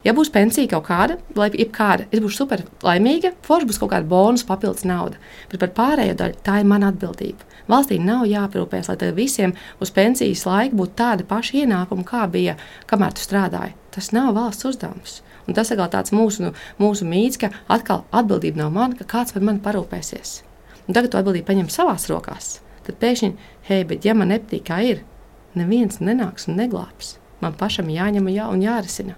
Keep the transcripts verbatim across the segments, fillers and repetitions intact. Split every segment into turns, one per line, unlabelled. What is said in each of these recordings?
Ja būs pensija kaut kāda, vai jebkāda, es būšu super laimīga, forši būs kaut kāda bonus, papildus nauda. Bet par pārējo daļu tā ir mana atbildība. Valstī nav jāparūpēs, lai tev visiem uz pensijas laika būtu tāda paša ienākuma, kā bija, kamēr tu strādāji. Tas nav valsts uzdevums. Un tas ir tāds mūsu, mūsu mīts, ka atkal atbildība nav mana, ka kāds par mani parūpēsies. Un tagad to atbildību paņem savās rokās. Tad pēkšņi, hei, bet ja man nepatīk, kā ir, neviens nenāks un neglābs. Man pašam jāņem jā, un jārisina.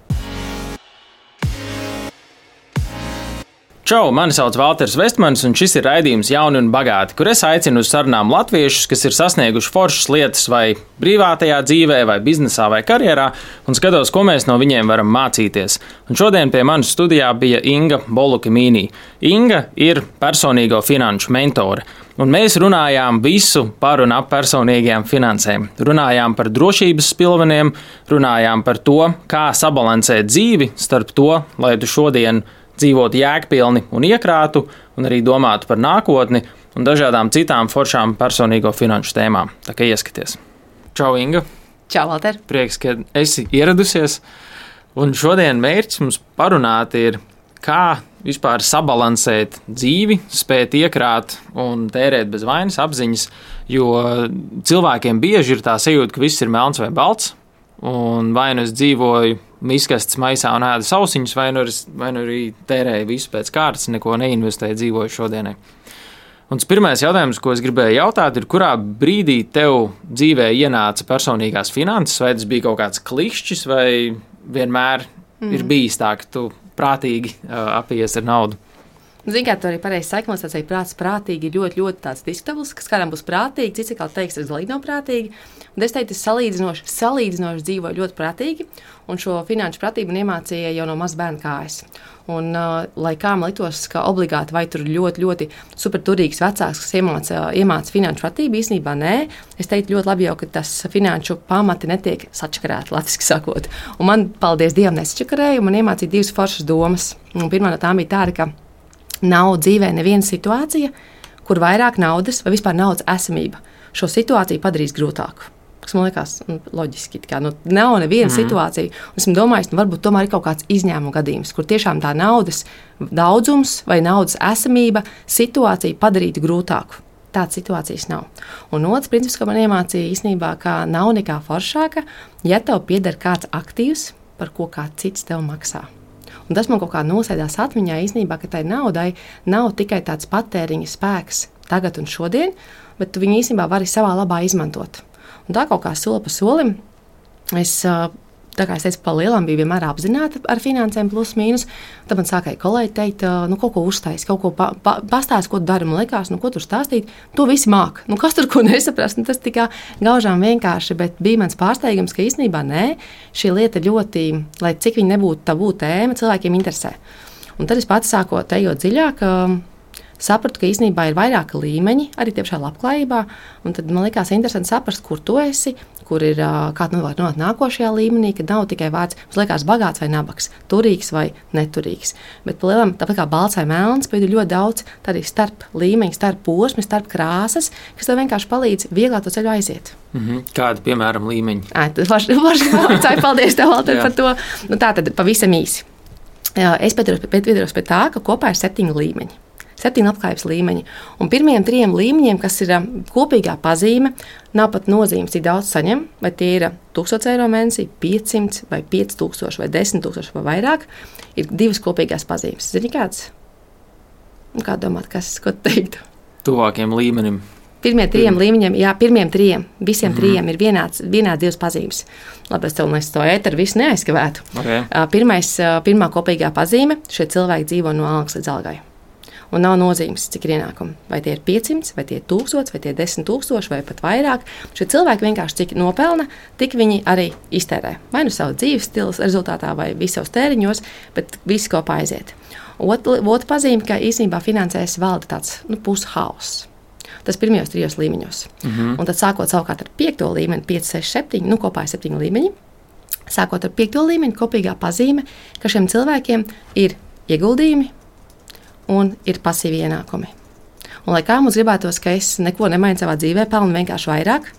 Čau, mani sauc Valters Vestmanis, un šis ir raidījums Jauni un bagāti, kur es aicinu uz sarunām latviešus, kas ir sasnieguši foršas lietas vai privātajā dzīvē, vai biznesā, vai karjerā, un skatos, ko mēs no viņiem varam mācīties. Un šodien pie manas studijā bija Inga Bolukimīnī. Inga ir personīgo finanšu mentore, un mēs runājām visu par un ap personīgajām finansēm. Runājām par drošības spilveniem, runājām par to, kā sabalansēt dzīvi starp to, lai tu šodien dzīvot jēgpilni un iekrātu, un arī domātu par nākotni un dažādām citām foršām personīgo finanšu tēmām. Tā kā ieskaties. Čau, Inga!
Čau, Valter!
Prieks, ka esi ieradusies. Un šodien mērķis mums parunāt ir, kā vispār sabalansēt dzīvi, spēt iekrāt un tērēt bez vainas apziņas, jo cilvēkiem bieži ir tā sajūta, ka viss ir melns vai balts, un vai nu es dzīvoju miskastes maisā un ēdu sausiņus, vai nu, vai nu arī tērēju visu pēc kārtas, neko neinvestēju, dzīvoju šodienai. Un tas pirmais jautājums, ko es gribēju jautāt, ir, kurā brīdī tev dzīvē ienāca personīgās finanses, vai tas bija kaut kāds klikšķis, vai vienmēr mm. ir bijis tā, ka tu prātīgi uh, apies ar naudu?
Zini, kā tu arī pareizi saki, mums tāds prāts prātīgi ir ļoti, ļoti tāds diskutabls, kas kādam būs prātīgi, cits kā teiks, tas galīgi nav prātīgi. Un es teiktu, es salīdzinoši, salīdzinoši dzīvoju ļoti prātīgi, un šo finanšu prātību iemācīja jau no maz bērna kājas. Un, uh, lai kā man liktos, ka obligāti vai tur ļoti, ļoti superturīgs vecāks, kas iemāca, iemāca finanšu prātību, īstenībā nē. Es teiktu ļoti labi jau, ka tas finanšu pamati netiek sačakarēti, latviski sakot. Un man, paldies Dievam, nesačakarēja, un man iemācīja divas foršas domas. Un pirmā no tām bija tāda, ka nav dzīvē neviena situācija, kur vairāk naudas vai vispār naudas esamība šo situāciju padarīs grūtāku. Tas man liekas loģiski. Kā, nu, nav neviena mm. situācija. Un esmu domājis, nu, varbūt tomēr ir kaut kāds izņēmuma gadījums, kur tiešām tā naudas daudzums vai naudas esamība situāciju padarītu grūtāku. Tādas situācijas nav. Un otrs princips, ko man iemācīja īstenībā, ka nav nekā foršāka, ja tev pieder kāds aktīvs, par ko kāds cits tev maksā. Un tas man kaut kā nosēdās atmiņā īstenībā, ka tai naudai nav tikai tāds patēriņa spēks tagad un šodien, bet tu viņu īstenībā vari savā labā izmantot. Un tā kaut kā soli pa solim, es, tā kā es teicu, pa lielam biju vienmēr apzināta ar finansēm plus mīnus, tad man sākāja kolēģi teikt, nu kaut ko uztais, kaut ko pa, pa, pastāst, ko tu dari, man likās, nu ko tur stāstīt, to visi māk. Nu kas tur ko nesaprast, nu tas tikā gaužām vienkārši, bet bija mans pārsteigums, ka īstenībā nē, šī lieta ļoti, lai cik viņa nebūtu tabū tēma, cilvēkiem interesē. Un tad es pats sākot ejot dziļāk, sapratu, ka īstenībā ir vairāki līmeņi, arī tiešā labklājībā, un tad man likās interesanti saprast, kur tu esi, kur ir kāda var nonākt nākošajā līmenī, kad nav tikai vārds, mums liekas bagāts vai nabaks, turīgs vai neturīgs. Bet palielam, tāpat kā balts vai melns, bet ir ļoti daudz arī starp līmeņi, starp posmi, starp krāsas, kas tev vienkārši palīdz vieglāk to ceļu aiziet.
Mm-hmm. Kādi, piemēram, līmeņi?
Ā, tas vaši paldies tev, Valter, par to. Nu, tā tad pavisam īsi. Es piedaros pie tā, ka kopā ir septiņi līmeņi. Septiņi labklājības līmeņi. Un pirmajiem trijiem līmeņiem, kas ir kopīgā pazīme, nav pat nozīmes, cik daudz saņem, vai tie ir tūkstoš eiro mēnesī, piecsimt vai pieci tūkstoši vai desmit tūkstoši vai vairāk, ir divas kopīgās pazīmes. Zini kāds? Un kā domāt, kas, ko teiktu?
Tuvākiem līmenim.
Pirmie trijiem līmeņiem, jā, pirmiem trijiem, visiem mm. trijiem ir vienāds, vienāds divas pazīmes. Labi, es tev nes to ēteru visu neaizskavētu.
Okay.
Pirmais, pirmā kopīgā pazīme, šie cilvēki dzīvo no algas līdz algai. Un nav nozīmes, cik ir ienākumi. Vai tie ir piecsimt, vai tie ir tūkstoši, vai tie ir desmit tūkstoši, vai pat vairāk. Šie cilvēki vienkārši cik nopelna, tik viņi arī iztērē. Vai nu savu dzīves stils rezultātā, vai visos tēriņos, bet viss kopā aiziet. Otra ot pazīme, ka īstenībā finansēs valda tāds nu, pushaus. Tas pirmajos trijos līmeņos. Mm-hmm. Un tad sākot savukārt ar piekto līmeni, pieci, seši, septiņi, nu kopā ir septiņi līmeņi. Sākot ar piekto līmeni, kopīgā pazīme, ka šiem cilvēkiem ir ieguldījumi, un ir pasīvi ienākumi. Un lai kā mums gribētos, ka es neko nemainu savā dzīvē, pelnu vienkārši vairāk,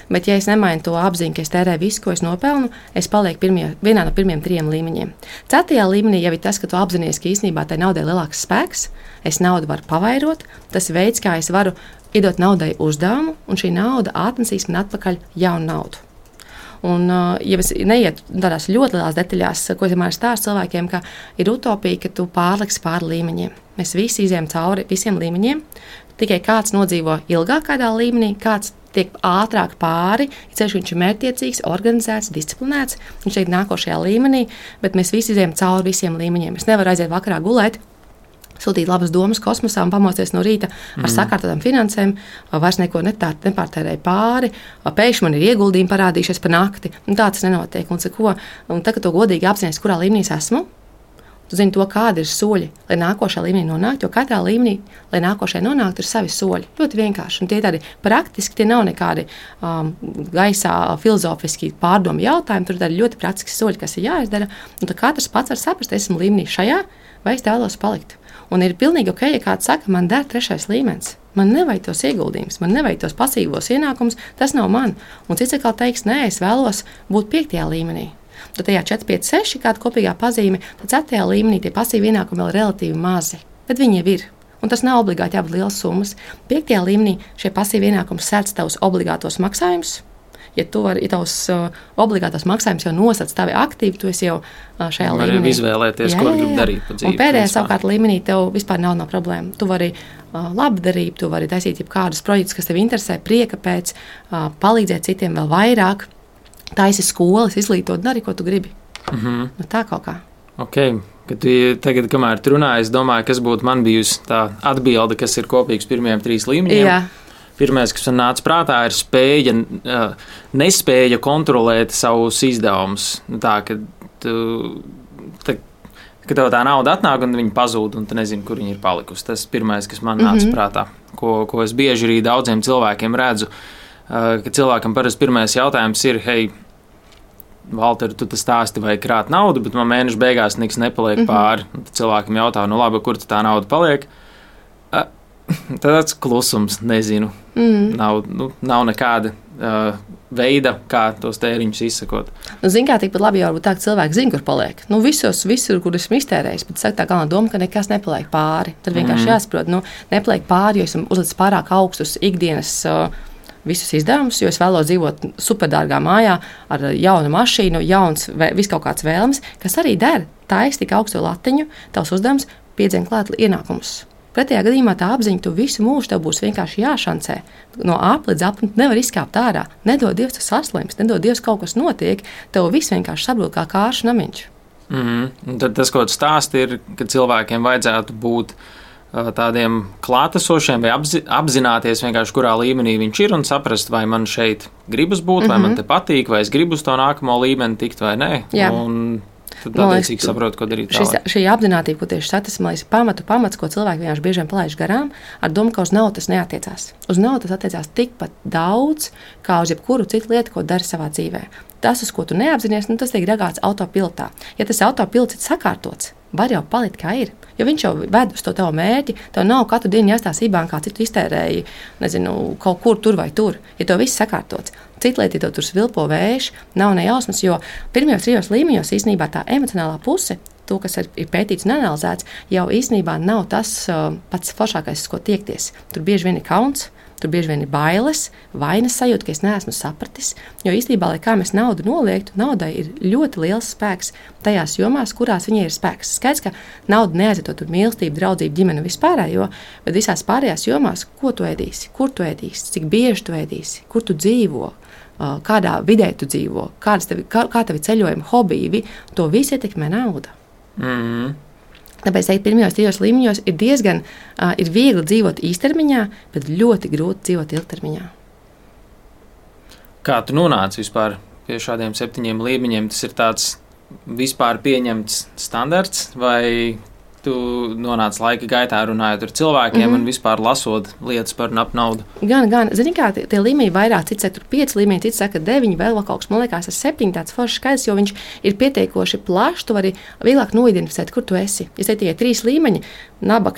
Bet, ja es nemainu to apziņu, ka es tērēju visu, ko es nopelnu, es palieku pirmie, vienā no pirmiem trim līmeņiem. Ceturtajā līmenī jau ir tas, ka tu apzinājies, ka īstenībā tai naudai ir lielāks spēks, es naudu varu pavairot, tas ir veids, kā es varu iedot naudai uzdevumu, un šī nauda atnesīs man atpakaļ jaunu naudu. Un, ja es neietu tādās ļoti lielās detaļās, ko es vienmēr stāstu cilvēkiem, ka ir utopija, ka tu pārliksi pāri līmeņiem. Mēs visi izējām cauri visiem līmeņiem, tikai kāds nodzīvo ilgāk kādā līmenī, kāds tiek ātrāk pāri, ja ceļš viņš ir mērķtiecīgs, organizēts, disciplinēts, viņš ir nākošajā līmenī, bet mēs visi izējām cauri visiem līmeņiem. Es nevaru aiziet vakarā gulēt, sūtīt labas domas kosmosā un pamosties no rīta ar mm. sakārtotām finansēm, vairs neko netārt, nepārtērēju pāri, pēkšņi man ir ieguldījumi parādījušies pa nakti. Un tā tas nenotiek. Un, ko, un tagad to godīgi apzināties, kurā līmenī es esmu, tu zini to, kādi ir soļi, lai nākošajā līmenī nonāktu, jo katrā līmenī, lai nākošajā nonāktu, ir savi soļi. Ļoti vienkārši. Un tie tādi praktiski, tie nav nekādi um, gaisā filozofiski pārdomu jautājumi, tur ir tādi ļoti praktiski soļi, kas ir jāizdara. Un tad katrs pats var saprast, esmu līmenī šajā, vai es vēlos palikt. Un ir pilnīgi ok, ja kāds saka, man der trešais līmenis. Man nevajag tos ieguldījumus, man nevajag tos pasīvos ienākumus, tas nav man. Un cits atkal teiks, nē, es vēlos būt piektajā līmenī. Tad tajā četri, pieci, seši kāda kopīgā pazīme, tad ceturtajā līmenī tie pasīvi ienākumi vēl relatīvi mazi, bet viņi jau ir. Un tas nav obligāti jābūt liels summas. Piektajā līmenī šie pasīvi ienākumi sēdz tavus obligātos maksājumus. Ja tu vari, ja tavs uh, obligātos maksājums jau nosacīts tavi aktīvi, tu esi jau uh, šajā
Var
līmenī.
Izvēlēties, jā, ko gribi darīt pa dzīvi.
Un pēdējā savukārt līmenī tev vispār nav no problēma. Tu vari uh, labdarību, tu vari taisīt jebkādus projektus, kas tev interesē, prieka pēc, uh, palīdzēt citiem vēl vairāk, taisi skolas, izglītot, dari, ko tu gribi. Mm-hmm. Nu, tā kaut kā.
Ok, kad tu tagad, kamēr tu runāji, es domāju, kas būtu man bijusi tā atbilde, kas ir kopīgs pirmajiem trīs līmeņiem. Jā. Pirmais, kas man nāca prātā, ir spēja, nespēja kontrolēt savus izdevumus. Tā, ka, tu, tā, ka tev tā nauda atnāk un viņa pazūd, un tu nezini, kur viņa ir palikusi. Tas ir pirmais, kas man nāca mm-hmm. prātā, ko, ko es bieži arī daudziem cilvēkiem redzu. Ka cilvēkam parasti pirmais jautājums ir, hei, Valter, tu tas stāsti vai krāt naudu, bet man mēneša beigās nekas nepaliek mm-hmm. pāri. Un tad cilvēkam jautā, nu labi, kur tā nauda paliek? Tāds klusums, nezinu. Mm. Nav, nu, nav nekāda uh, veida, kā tos tēriņus izsakot.
Nu, zin kā, tikpat labi jau varbūt tā, ka cilvēki zina, kur paliek. Nu, visos, visur, kur esmu iztērējis, bet saka tā galvenā doma, ka nekas nepaliek pāri. Tad vienkārši mm. jāsaprot, nu, nepaliek pāri, jo esmu uzlicis pārāk augstus ikdienas uh, visus izdevumus, jo es vēlos dzīvot superdārgā mājā ar jaunu mašīnu, jauns, vis kaut kāds vēlmes, kas arī der. Tā es tik augstu latiņu, tavs uzdevums piedzien klāt ienākumus. Pretējā gadījumā tā apziņa, tu visu mūžu tev būs vienkārši jāšancē. No ap līdz ap, nevar izkāpt ārā. Nedod Dievs, tas saslims, nedod Dievs, kaut kas notiek, tev viss vienkārši sabrūk kā kāršu namiņš.
Mm-hmm. Tad tas, ko tu stāsti, ir, ka cilvēkiem vajadzētu būt uh, tādiem klātesošiem vai apzi, apzināties vienkārši, kurā līmenī viņš ir un saprast, vai man šeit gribas būt, mm-hmm. vai man te patīk, vai es gribu uz to nākamo līmeni tikt vai nē.
Jā.
Un tad attiecīgi saprotu, ko darīt
tālāk. Šī apzinātība, ko tieši satas, man liekas, pamatu pamats, ko cilvēki vienkārši bieži vien palaiž garām, ar domu, ka uz naudu tas neatiecās. Uz naudu tas attiecās tikpat daudz, kā uz jebkuru citu lietu, ko dari savā dzīvē. Tas, uz ko tu neapzinies, nu, tas tiek ragāts autopilotā. Ja tas autopilots ir sakārtots, var jau palikt kā ir. Jo viņš jau ved uz to tavu mērķi, tev nav katru dienu jāstāstaībām, kā citu iztērēji, nezinu, kaut kur tur vai tur. Ja tev viss sakārtots, cita lieta, ja tev tur svilpo vējš, nav nejausmas, jo pirmajos trijos līmeņos īstenībā tā emocionālā puse, to, kas ir pētīts un analizēts, jau īstenībā nav tas uh, pats foršākais, uz ko tiekties. Tur bieži vien ir kauns, tur bieži vien ir bailes, vainas sajūta, ka es neesmu sapratis, jo īstenībā, lai kā mēs naudu noliektu, naudai ir ļoti liels spēks tajās jomās, kurās viņai ir spēks. Skaidrs, ka nauda neaizieto tur mīlestību, draudzību, ģimeni vispārējo, bet visās pārējās jomās, ko tu ēdīsi, kur tu ēdīsi, cik bieži tu ēdīsi, kur tu dzīvo, kādā vidē tu dzīvo, kādas tevi, kā, kā tevi ceļojumi, hobiji, to visu ietekmē nauda.
Mm-hmm.
Tāpēc, teikt, pirmajos trijos līmeņos ir diezgan uh, ir viegli dzīvot īstermiņā, bet ļoti grūti dzīvot ilgtermiņā.
Kā tu nonāci vispār pie šādiem septiņiem līmeņiem? Tas ir tāds vispār pieņemts standarts, vai tu nonāci laika gaitā runājot ar cilvēkiem mm-hmm. un vispār lasot lietas par un ap naudu?
Gan, gan. Zini kā, tie, tie līmeņi vairāk, cits saka, tur pieci līmeņi, cits saka, deviņi, vēl kaut kas, man liekas, ar septiņi tāds foršs skaidrs, jo viņš ir pietiekoši plašs, tu vari vieglāk noidentificēt, kur tu esi. Ja te tie trīs līmeņi, nabaks,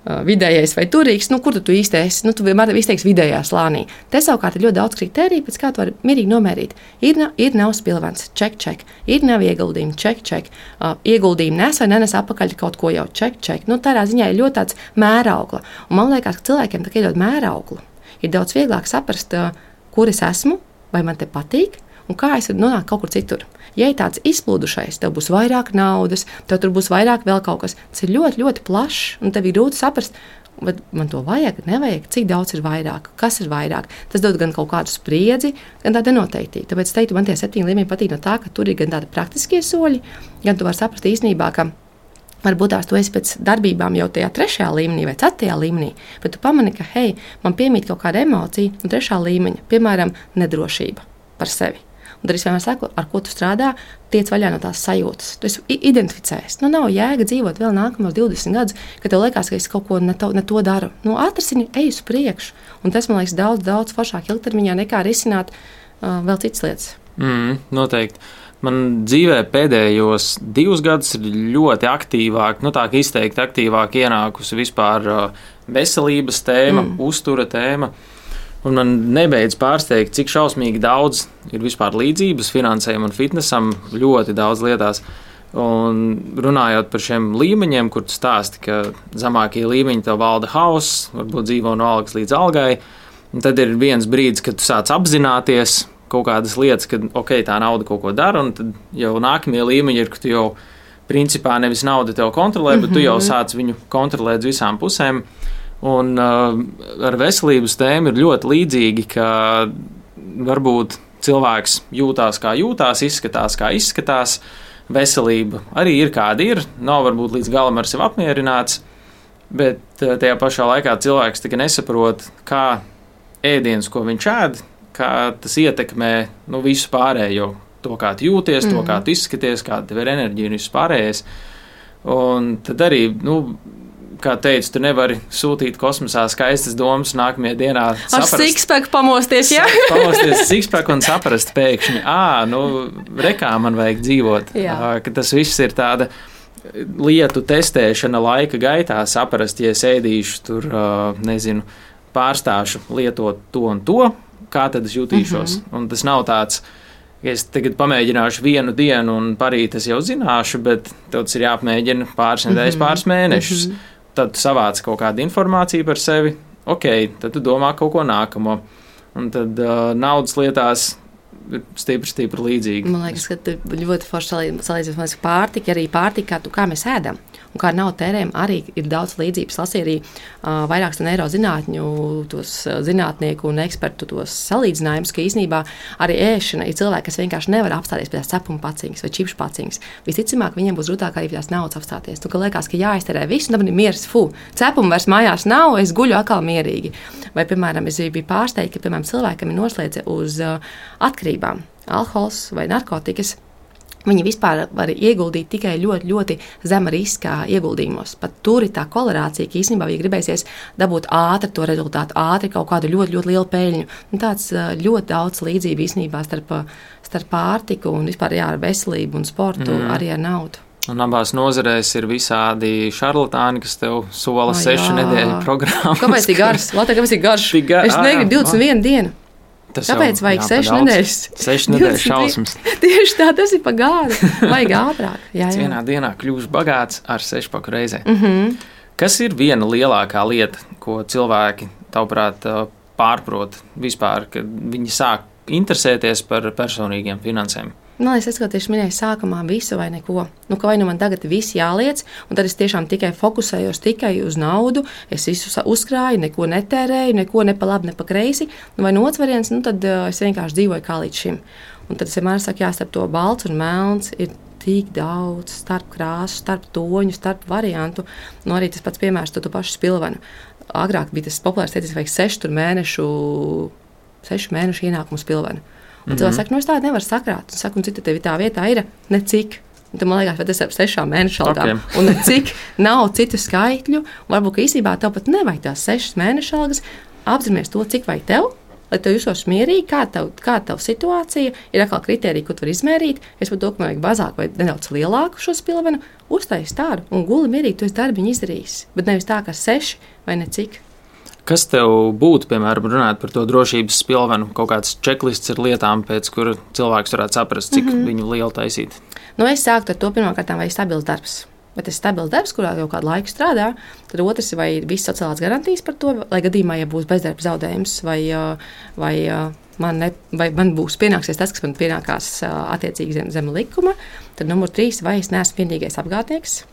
vidējais vai turīgs, nu, kur tu, tu īsti esi? Nu, tu vienmēr izteiksi vidējā slānī. Te savukārt ir ļoti daudz kritēriju, pēc kā tu vari mierīgi nomērīt. Ir, ir nav spilvens, ček, ček. Ir nav ieguldījumi, ček, ček. Uh, ieguldījumi nes vai nenes apakaļ kaut ko jau, ček, ček. Nu, tādā ziņā ir ļoti tāds mēraukla. Un man liekas, ka cilvēkiem, tā kā iedod mērauklu, ir daudz vieglāk saprast, uh, kur es esmu, vai man te patīk, un kā es nonāku kaut kur citur. Ja ir tāds izplūdušais, tev būs vairāk naudas, tev tur būs vairāk vēl kaut kas. Tas ir ļoti, ļoti plašs, un tev ir grūti saprast, vai man to vajag, nevajag, cik daudz ir vairāk, kas ir vairāk. Tas dod gan kaut kādu spriedzi, gan tādu nenoteiktību. Tāpēc es teiktu, man tie septiņi līmeņi patīk no tā, ka tur ir gan tādi praktiskie soļi, gan tu vari saprast īstenībā, ka varbūt tās tu esi pēc darbībām jau tajā trešajā līmenī vai ceturtajā līmenī, bet tu pamani, ka, hei, man piemīt kaut kāda emocija un trešā līmeņa, piemēram, nedrošība par sevi. Un tad es vienmēr saku, ar ko tu strādā, tiec vaļā no tās sajūtas. Tu esi identificējis. Nu, nav jēga dzīvot vēl nākamos divdesmit gadus, kad tev liekas, ka es kaut ko ne to, ne to daru. Nu, atrasini, ej uz priekšu. Un tas, man liekas, daudz, daudz foršāk ilgtermiņā nekā risināt uh, vēl citas lietas.
Mm, noteikti. Man dzīvē pēdējos divus gadus ir ļoti aktīvāk, nu tā kā izteikti aktīvāk ienākusi vispār uh, veselības tēma, mm. uztura tēma. Un man nebeidz pārsteigt, cik šausmīgi daudz ir vispār līdzības finansējumam un fitnesam ļoti daudz lietās. Un runājot par šiem līmeņiem, kur tu stāsti, ka zemākie līmeņi tev valda hauss, varbūt dzīvo no algas līdz algai, un tad ir viens brīdis, kad tu sāc apzināties kaut kādas lietas, kad ok, tā nauda kaut ko dara, un tad jau nākamie līmeņi ir, ka tu jau principā nevis nauda tev kontrolē, bet tu jau sāc viņu kontrolēt z visām pusēm. Un uh, ar veselības tēmu ir ļoti līdzīgi, ka varbūt cilvēks jūtās kā jūtās, izskatās kā izskatās. Veselība arī ir kāda ir, nav varbūt līdz galam ar sevi apmierināts, bet uh, tajā pašā laikā cilvēks tikai nesaprot, kā ēdiens, ko viņš ēd, kā tas ietekmē nu, visu pārējo. To, kā tu jūties, mm. to, kā tu izskaties, kāda tev ir enerģija un viss pārējais. Un tad arī, nu, kā teicu, tu nevari sūtīt kosmosā skaistas domas nākamajā dienā.
Ar sixpack pamosties, jā?
Pamosties sixpack un saprast pēkšņi, ā, nu, rekā man vajag dzīvot. Jā. Ka tas viss ir tāda lietu testēšana laika gaitā, saprast, ja es ēdīšu tur, nezinu, pārstāšu lietot to un to, kā tad es jutīšos. Mm-hmm. Un tas nav tāds, ka es tagad pamēģināšu vienu dienu un parīt es jau zināšu, bet tev tas ir jāapmēģina pāris nedēļas, mm-hmm. pāris mēnešus. Mm-hmm. Tad tu savāc kaut kādu informāciju par sevi, ok, tad tu domā kaut ko nākamo. Un tad uh, naudas lietās ir stipri, stipri līdzīgi.
Man liekas, ka tu ļoti forši salīdzināt pārtika, arī pārtika, kā, tu, kā mēs ēdam. Un kā naudu tērējam, arī ir daudz līdzības. Lasīju arī uh, vairākus neirozinātņu, tos zinātnieku un ekspertu tos salīdzinājumus, ka īstenībā arī ēšana ir cilvēki, kas vienkārši nevar apstāties pie tās cepuma paciņas vai čipšu paciņas. Visticamāk, viņiem būs grūtāk arī pie tās naudas apstāties. Tu, ka liekas, ka jāizterē visu, un tad ir miers, fu, cepuma vairs mājās nav, es guļu atkal mierīgi. Vai, piemēram, es biju pārsteigta, ka, piemēram, cilvēkam ir noslēdze uz uh, atkarībām, alkohols vai narkotikas. Viņi vispār var ieguldīt tikai ļoti, ļoti zema riska ieguldījumos. Pat tur ir tā kolerācija, ka īstenībā viņi gribēsies dabūt ātri to rezultātu, ātri kaut kādu ļoti, ļoti lielu peļņu. Un tāds ļoti daudz līdzību īstenībā starp, starp pārtiku un vispār jā, ar veselību un sportu, mm. arī ar naudu.
Un abās nozarēs ir visādi šarlatāni, kas tev sola oh, sešu nedēļu programmas.
Kāpēc tik garš? Latvijā, kāpēc tik garš? Gar... Es negribu divdesmit vienu dienu. Tas Tāpēc jau, vajag sešu nedēļas.
Sešu nedēļas šausmas.
Tieši tā, tas ir pa gādu. Vajag ātrāk. Jā, jā.
Vienā dienā kļūšu bagāts ar sešpaku reizē.
Mm-hmm.
Kas ir viena lielākā lieta, ko cilvēki, tavuprāt, pārprot vispār, kad viņi sāk interesēties par personīgiem finansēm?
Man liekas, ka tieši minēju sākumā visu vai neko. Nu, ka vai nu man tagad viss jāliec, un tad es tiešām tikai fokusējos tikai uz naudu, es visu uzkrāju, neko netērēju, neko ne pa labi, ne pa kreisi, nu, vai no otrs variants, nu, tad uh, es vienkārši dzīvoju kā līdz šim. Un tad es vienmēr saku, jā, starp to balts un melns ir tik daudz starp krāsu, starp toņu, starp variantu. Nu, arī tas pats piemērs, tu, tu pašu spilvenu. Agrāk bija tas populārs teicis, vajag sešu mēnešu, sešu mēnešu ienākumu spilvenu. Un cilvēks saka, nu es tādu nevaru sakrāt. Un saka, un cita tevi tā vietā ir ne cik. Un tad man liekas, vai tas ir ap sešām mēnešu algām. Okay. Un ne cik nav citu skaitļu. Un varbūt, ka īsībā tev pat nevajag tās sešas mēnešu algas. Apzināmies to, cik vajag tev. lai tu jūtos mierīgi, kā tev, kā tev situācija, ir atkal kritērija, ko tu vari izmērīt. Es par to, ka man vajag mazāk vai nedaudz lielāku šo spilvenu, uztais tādu un guli mierīgi, tu esi darbiņu izdarījis, bet nevis tā, ka seši vai necik.
Kas tev būtu, piemēram, runāt par to drošības spilvenu, kaut kāds checklists ar lietām, pēc kura cilvēks varētu saprast, cik mm-hmm. viņu lielu taisīt?
Nu, es sāktu ar to pirmkārt, vai ir stabils darbs. Bet tas ir stabils darbs, kurā jau kādu laiku strādā. Tad otrs, vai ir visas sociālās garantijas par to, lai gadījumā, ja būs bezdarba zaudējums, vai, vai, man, ne, vai man būs pienāksies tas, kas man pienākās attiecīgi zem, zem likuma. Tad numur trīs, vai es neesmu vienīgais apgādnieks.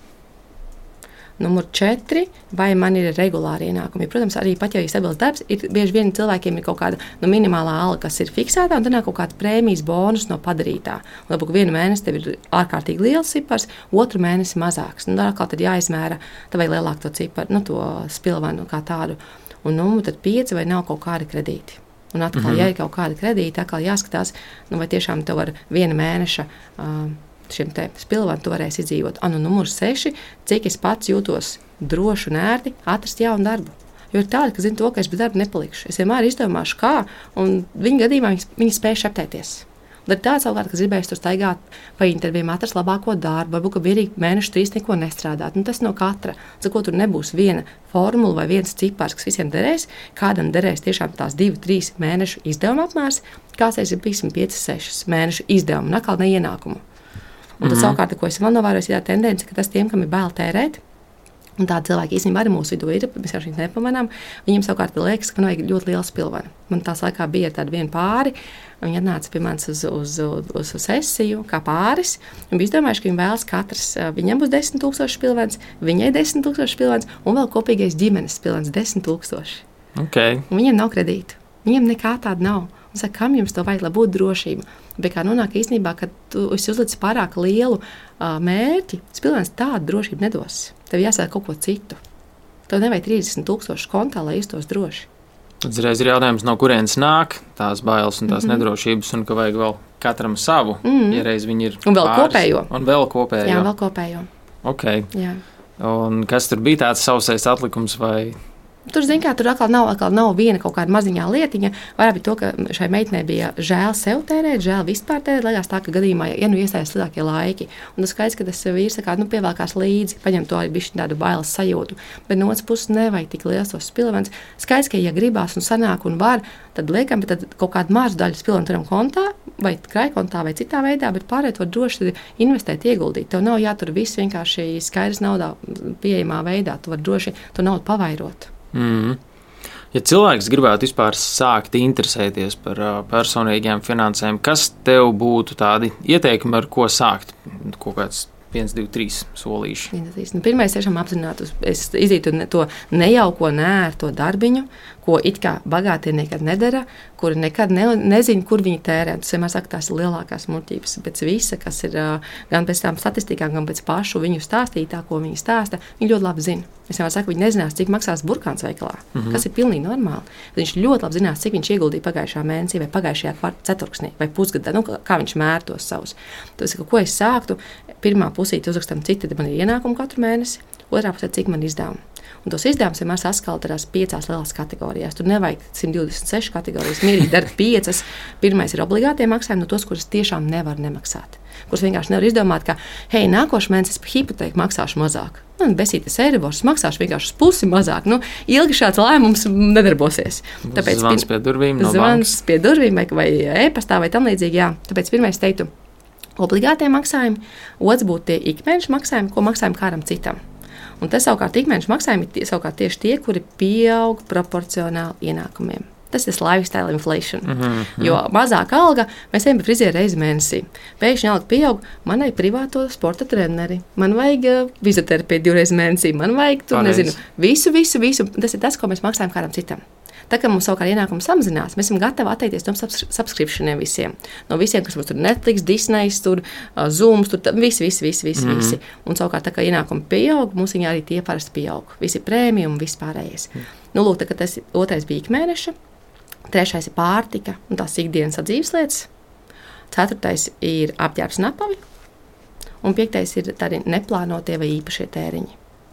Numur četri, vai man ir regulāri ienākumi. Protams, arī pat, ja ir stabils darbs, ir bieži vien cilvēkiem ir kaut kāda nu, minimālā alga, kas ir fiksētā, un tad nāk kaut kāda prēmijas bonus no padarītā. Un, varbūt vienu mēnesi tev ir ārkārtīgi liels cipars, otru mēnesi mazāks. Un atkal tad jāizmēra, tad vai lielāk to ciparu, nu, to spilvenu kā tādu. Un numur tad pieci, vai nav kaut kādi kredīti. Un atkal, mm-hmm. ja ir kaut kādi kredīti, atkal jāskatās, nu, vai tiešām tev var viena mēneša uh, šim te spilvenu tu varēsi izdzīvot. Anu numurs seši, cik es pats jūtos droši un ērti atrast jaunu darbu. Jo ir tādi, ka zina to, ka es bez darba nepalikšu. Es vienmēr izdomāšu kā, un viņa gadījumā viņi, viņi spēj šeptēties. Un ir tāds savukārt, kas gribēs tur staigāt pa intervijām, atrast labāko darbu, varbūt, ka vienīgi mēnešu trīs neko nestrādāt. Un tas no katra. Cik, tur nebūs viena formula vai viens cipars, kas visiem derēs. Kādam derēs tiešām tās divi, trīs mēnešu izdevuma apmērs, kāds ir piecdesmit pieci, seši mēnešu izdevuma un atkal neienākumu. Un tas, mm-hmm. savukārt, ko es vēl novēroju, ir tā tendence, ka tas tiem, kam ir bail tērēt, un tādi cilvēki īstenībā arī mūsu vidū ir, mēs jau šeit nepamanām, viņiem savukārt liekas, ka man vajag ļoti lielu spilvenu. Man tās laikā bija tāda viena pāri, un viņi atnāca pie manis uz, uz, uz, uz sesiju kā pāris, un bija izdomājuši, ka viņi vēlas katrs, viņam būs desmit tūkstoši spilvens, viņai desmit tūkstoši spilvens, un vēl kopīgais ģimenes spilvens desmit tūkstoši.
Okay.
Un viņiem nav kredītu, viņiem nekā tāda nav. Un saka, kam jums to vajag, lai būtu drošība? Bet kā nonāk īstenībā, ka tu uzlici pārāk lielu uh, mērķi, spilvens tādu drošību nedos. Tev jāsaka kaut ko citu. Tev nevajag trīsdesmit tūkstoši kontā, lai justos droši.
Tad reiz ir jautājums, no kurienes nāk tās bailes un tās mm-hmm. nedrošības, un ka vajag vēl katram savu, mm-hmm. ja reiz viņi ir
un vēl
pāris,
kopējo.
Un vēl kopējo.
Jā, vēl kopējo.
Okay.
Jā.
Un kas tur bija tāds sausais atlikums vai...
Tur, zin kā, tur atkal nav, atkal nav viena kaut kāda maziņā lietiņa. Vairāk bija to, ka šai meitenei bija žēl sev tērēt, žēl vispār tērēt. Liekas tā, ka gadījumā, ja nu iestājas sliktākie laiki, un tas skaidrs, ka tas vīrs kā, nu, pievēlkās līdzi, paņem to arī bišķi tādu bailes sajūtu. Bet no otras puses nevajag tik liels tos spilvens. Skaidrs, ka ja gribās un sanāk un var, tad liekam, bet tad kaut kādu mazu daļu spilvenu turam kontā, vai krājkontā, vai citā veidā, bet pārējot var droši investēt, ieguldīt. Tev nav jātur viss vienkārši skaidrs naudā pieejamā veidā. Tu vari droši to naudu pavairot.
Mm. Ja cilvēks gribētu vispār sākt interesēties par uh, personīgiem finansēm, kas tev būtu tādi ieteikumi, ar ko sākt? Kaut kāds viens, divi, trīs solīši.
Nu, pirmais, tiešām apzinātu, es izītu to nejauko, neērto darbiņu, ko it kā bagātie nekad nedara, kuri nekad ne, nezina, kur viņi tērē. Tas vienmēr saka, tās ir lielākās muļķības. Pēc visa, kas ir gan pēc tām statistikām, gan pēc pašu viņu stāstītā, ko viņi stāsta, viņi ļoti labi zina. Es vienmēr saku, viņi nezinās, cik maksās burkāns veikalā, mm-hmm. kas ir pilnīgi normāli. Viņš ļoti labi zinās, cik viņš ieguldīja pagājušā mēnesī vai pagājušajā ceturksnī vai pusgadā, nu, kā viņš mēr tos savus. Tas, ko es sāktu, pirmā pusīte uzrakstam, cik tad man ir ienākumi katru mēnesi, otrā pusē, cik man izdevumi. Un tos izdevumus vienmēr saskala tādās piecās lielās kategorijās. Tur nevajag simt divdesmit seši kategorijas, mierīgi dara piecas. Pirmais ir obligātie maksājumi, no tos, kurus tiešām nevar nemaksāt. Kurus vienkārši nevar izdomāt, ka, hei, nākošais mēnesis par hipotēku maksāšu mazāk. Nu, besītas eiribors maksāšu vienkārši uz pusi mazāk. Nu, ilgi šāds lēmums nedarbosies.
Tāpēc zvans pie durvīm no
zvans pie durvīm vai, vai e-pastā vai tam līdzīgi, jā. Tāpēc pirmais teiktu obligātie maksājumi, otrs būtu tie ikmēneša maksājumi, ko maksājam kādam citam. Un tas savukārt ikmēneša maksājumi ir tie, savukārt tieši tie, kuri pieaug proporcionāli ienākumiem. Tas ir lifestyle inflation. Mm-hmm. Jo mazāka alga, mēs ejam pie friziera reizi mēnesī. Pēkšņi alga pieaug, man vajag privāto sporta treneri, man vajag uh, fizioterapiju divreiz mēnesī, man vajag, tur nezinu, visu, visu, visu. Tas ir tas, ko mēs maksājam kādam citam. Tā kā mums savukārt ienākums samazinās, mēs esam gatavi atteikties no subscriptioniem visiem. No visiem, kas mums tur Netflix, Disney, tur uh, Zoom, tur visi, visi, visi, visi, mm. visi. Un savukārt tā kā ienākumi pieaug, mums viņi arī tie parasti pieaug. Visi prēmijumi un vispārējais. Mm. Nu, lūk, tā, tas otrais bija ikmēneša, trešais ir pārtika un tās ikdienas dzīves lietas, ceturtais ir apģērbs un apavi, un piektais ir tādi neplānotie vai īpašie tēriņi.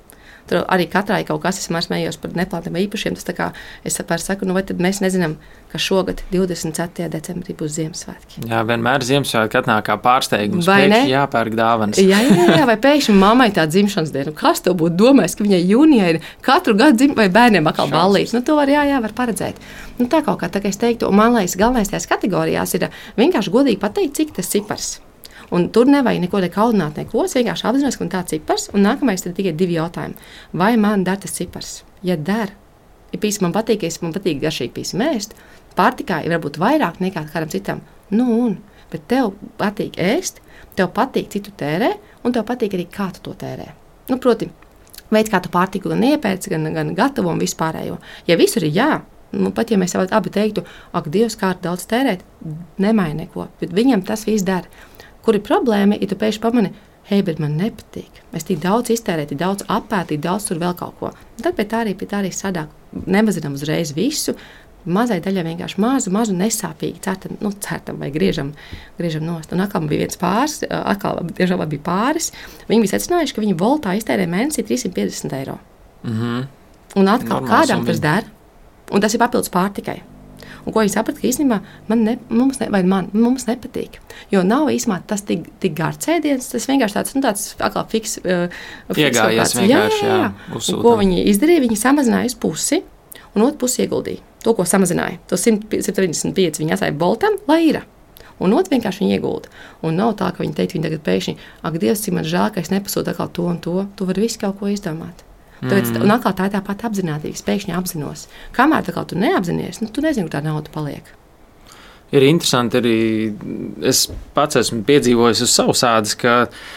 Tur arī katrai kaut kas, es smējos par neplānotiem īpašiem. Tas tā kā es saku, nu vai tad mēs nezinām, ka šogad divdesmit ceturtajā decembrī būs Ziemassvētki.
Jā, vienmēr Ziemassvētki atnāk kā pārsteigums. Pēkšņi jāpērk dāvanas.
Jā, jā, jā, vai pēkšņi mammai tā dzimšanas diena. Kas tev būtu domājis, ka viņai jūnijā ir katru gadu dzimta vai bērniem atkal ballīts? Nu, to var, jā, jā, var paredzēt. Nu, tā kaut kā, tā kā es teiktu, un man liekas, galvenais tajās kategorijās ir vienkārši godīgi pateikt, cik tas cipars. Un tur nevajag neko nekaudināt, neko. Es vienkārši apzinos, ka man tāds cipars, un nākamais ir tikai divi jautājumi. Vai man der tas cipars? Ja der, ja pīsi man patīk, ja man patīk garšīgi pīsi mēst, pārtikā ir varbūt vairāk nekā kādam citam. Nu, un, bet tev patīk ēst, tev patīk citu tērē, un tev patīk arī kā tu to tērē. Nu, proti, veids, kā tu pārtiku gan iepērci, gan, gan gatavo un vispārējo. Ja visur ir jā, nu, pat ja mēs abi teiktu, ak, Dievs, kā daudz tērēt, nemaina neko, bet viņam tas viss der. Kur ir problēma, ja tu pēkšņi pamani, hei, bet man nepatīk. Es tik daudz iztērēju, tik daudz apēdu, tik daudz tur vēl kaut ko. Un tad pie tā arī, pie tā arī sadāk. Nemazinām uzreiz visu, mazai daļai vienkārši mazu, mazu nesāpīgi certam, nu, certam vai griežam, griežam nost. Un atkal bija viens pāris, atkal tiešām bija pāris. Viņi bija secinājuši, ka viņi voltā iztērē mēnesī trīs simt piecdesmit eiro.
Mm-hmm.
Un atkal Normāls kādam tas der, un tas ir papildus pārtikai. Un ko viņi saprata, ka īstenībā man ne, mums, ne, man, mums nepatīk. Jo nav īstenībā tas tik, tik garš ēdiens, tas vienkārši tāds, nu, tāds atkal fiks. Uh,
Iegājies vienkārši, jā. jā, jā.
Ko viņi izdarīja? Viņi samazināja uz pusi, un otru pusi ieguldīja. To, ko samazināja. To simt septiņdesmit pieci viņi atstāja boltam, lai ir. Un otru vienkārši viņi iegulda. Un nav tā, ka viņi teikt, viņi tagad pēkšņi, ak, Dievs, cik man žēl, ka es nepasūtu atkal to un to. Tu vari visu kaut ko izdomāt. Tāpēc, mm. Un atkal tā ir tā pati apzinātība, pēkšņi apzinos. Kamēr tā kā tu neapzinies, nu, tu nezini, kur tā nauda paliek.
Ir interesanti arī, es pats esmu piedzīvojis uz savas ādas, ka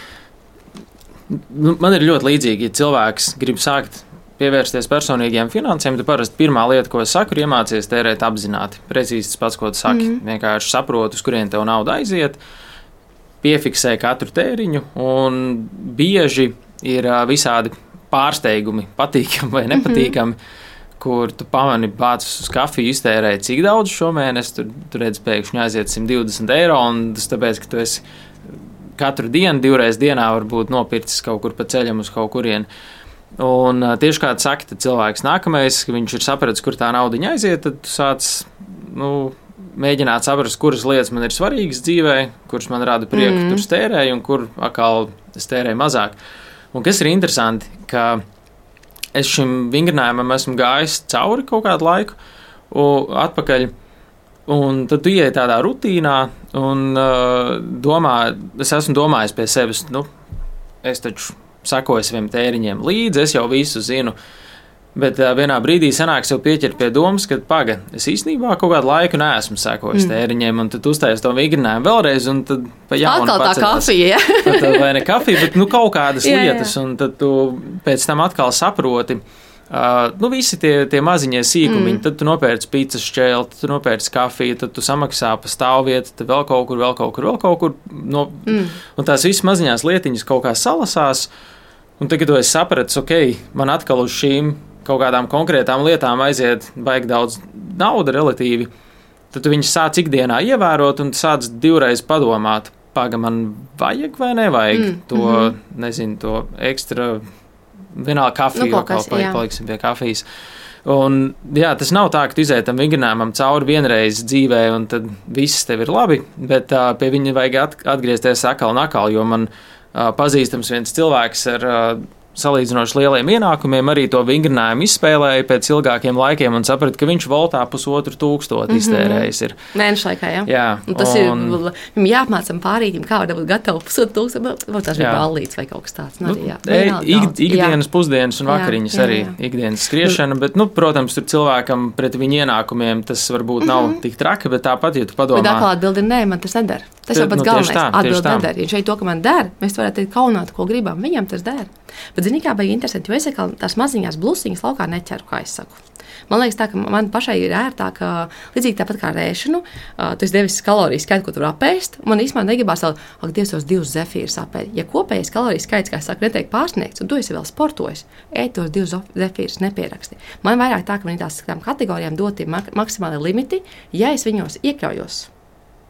nu, man ir ļoti līdzīgi, ja cilvēks grib sākt pievērsties personīgiem finansēm, tad parasti pirmā lieta, ko es saku, ir iemācies tērēt apzināti. Precīzi tas pats, ko tu saki. Mm. Vienkārši saproti, uz kurien tev nauda aiziet, piefiksē katru tēriņu, un bieži ir visādi pārsteigumi, patīkami vai nepatīkami, mm-hmm. kur tu pamani bācis uz kafiju, iztērēji cik daudz šomēnes, tur, tur redz pēkšņi aiziet simt divdesmit eiro, un tas tāpēc, ka tu esi katru dienu, divreiz dienā varbūt nopircis kaut kur pa ceļam uz kaut kurien. Un tieši kā tu saki, tad cilvēks nākamais, ka viņš ir sapratis, kur tā naudiņa aiziet, tad tu sāc, nu, mēģināt saprast, kuras lietas man ir svarīgas dzīvē, kuras man rada prieku, mm. tur tērēju, un kur atkal es tērēju mazāk. Un kas ir interesanti, ka es šim vingrinājumam esmu gājis cauri kaut kādu laiku atpakaļ, un tad tu ieej tādā rutīnā un uh, domā, es esmu domājis pie sevis, nu, es taču sakoju saviem tēriņiem līdzi, es jau visu zinu, bet uh, vienā brīdī sanāk sev pieķert pie domas, ka paga, es īstenībā kaut kādu laiku neesmu sakojis mm. tēriņiem, un tad uztais to vingrinājumu vēlreiz, un tad pa jaunu
atkal tā kafija, ja?
Tad, vai ne kafija, bet nu kaut kādas
jā,
lietas, jā. Un tad tu pēc tam atkal saproti, uh, nu visi tie, tie maziņie sīkumiņi, mm. tad tu nopērci pīcas šķēli, tad tu nopērci kafiju, tad tu samaksā pa stāvvietu, tad vēl kaut kur, vēl kaut kur, vēl kaut kur, no, mm. un tās visas maziņās lietiņas kaut kā salasās, un tagad tu esi sapratis, ok, man atkal uz šīm kaut kādām konkrētām lietām aiziet baigi daudz nauda relatīvi, tad tu viņus sāc ikdienā ievērot un sāc divreiz padomāt, paga man vajag vai nevajag mm, to, mm-hmm. nezinu, to ekstra, vienalga kafiju, nu, kas, palik, paliksim pie kafijas. Un jā, tas nav tā, ka tu izēji tam vingrinājumam cauri vienreiz dzīvē un tad viss tev ir labi, bet uh, pie viņa vajag at, atgriezties akal un akal, jo man uh, pazīstams viens cilvēks ar uh, salīdzinoši lieliem ienākumiem arī to vingrinājumu izspēlēja pēc ilgākiem laikiem un saprata, ka viņš voltā pusotru tūkstoti mm-hmm. iztērējis ir.
Mēnešu laikā, jā.
Jā.
Un tas un... ir, viņam jāapmācam pārītim, kā var dabūt gatavu pusotru tūkstoti, vai tas ir ballīts vai kaut kas tāds. Nu, jā,
nu, ik, ikdienas, jā. Pusdienas un vakariņas jā, jā, jā. Arī ikdienas skriešana, bet, nu, protams, tur cilvēkam pret viņa ienākumiem tas varbūt nav mm-hmm. tik traki, bet tāpat, ja tu padomā. Bet atkal
atbildi nē, man tas nedara. Tas jau pats nu, galvenais. Atbildi nedara. Ja šeit to, ka man der, mēs varētu teikt kaunāt, ko gribam, viņam tas der. Bet, zini, kā baigi interesanti, jo es atkal tās maziņās blusiņas laukā neķeru, kā es saku. Man liekas tā, ka man pašai ir ērtāk, līdzīgi tāpat kā rēšanu, tu esi devis kaloriju skaitu, ko tu var apēst, man īstenībā negribās vēl, ak, Dievs, tos divus zefīrus apēst. Ja kopējais kaloriju skaits, kā es saku, netiek pārsniegts, un tu esi vēl sportojis, ej tos divus zefīrus nepieraksti. Man vairāk tā, ka man ir tās tām kategorijām doti mak- maksimāli limiti, ja es viņos iekļaujos.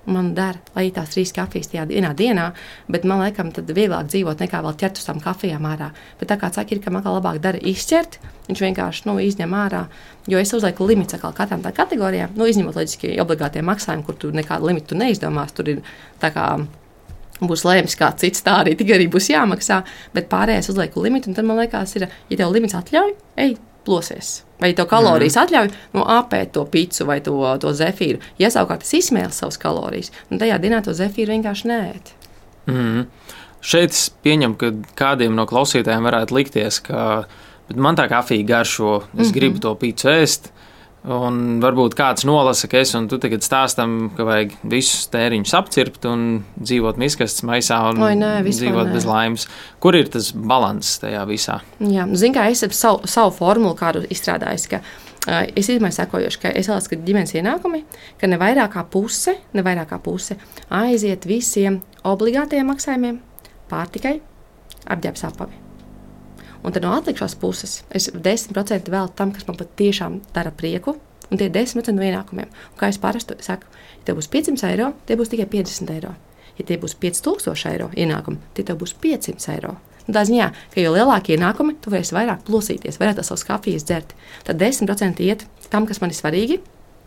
Man dara, lai tās trīs kafijas tajā dienā, dienā, bet man laikam tad vieglāk dzīvot nekā vēl ķert uz tām kafijām ārā. Bet tā kā saka, ir, ka man labāk dara izķert, viņš vienkārši nu, izņem ārā, jo es uzlieku limits atkal katram tā kategorijām, nu, izņemot loģiski obligātie maksājumi, kur tu nekādu limitu neizdomās, tur ir tā kā būs lēms kāds cits, tā arī tik arī būs jāmaksā, bet pārējais uzlieku limitu, un tad man liekas, ir, ja tev limits atļauj, ej, plosies. Vai tev kalorijas mm. atļauj nu, apēt to picu vai to, to zefīru. Ja savukārt es izsmēlu savas kalorijas, un tajā dienā to zefīru vienkārši neēt.
Mm. Šeit es pieņemu, ka kādiem no klausītājiem varētu likties, ka man tā kafija garšo, es mm-hmm. gribu to picu ēst, un varbūt kāds nolasa, ka es un tu tagad stāstam, ka vajag visus tēriņus apcirpt un dzīvot miskastes maisā un
Oi, nē,
dzīvot
nē. Bez
laimes. Kur ir tas balanss tajā visā?
Jā, zin kā, es savu, savu formulu kādu izstrādājis, ka uh, es izmēju sekojoši, ka es vēlos, ka ģimenes ienākumi, ka ne vairāk kā puse, ne vairāk kā puse aiziet visiem obligātajiem maksājumiem, pārtikai, apģērbs apavi. Un tad no atlikušās puses es desmit procenti vēl tam, kas man pat tiešām dara prieku, un tie ir desmit procenti no ienākumiem. Un kā es parasti saku, ja tev būs piecsimt eiro, tie būs tikai piecdesmit eiro. Ja tie būs pieci tūkstoši eiro ienākumi, tie tev būs piecsimt eiro. Un tā ziņā, ka jo lielākie ienākumi, tu varēsi vairāk plosīties, vairāk tās savas kafijas dzert. Tad desmit procenti iet tam, kas man ir svarīgi,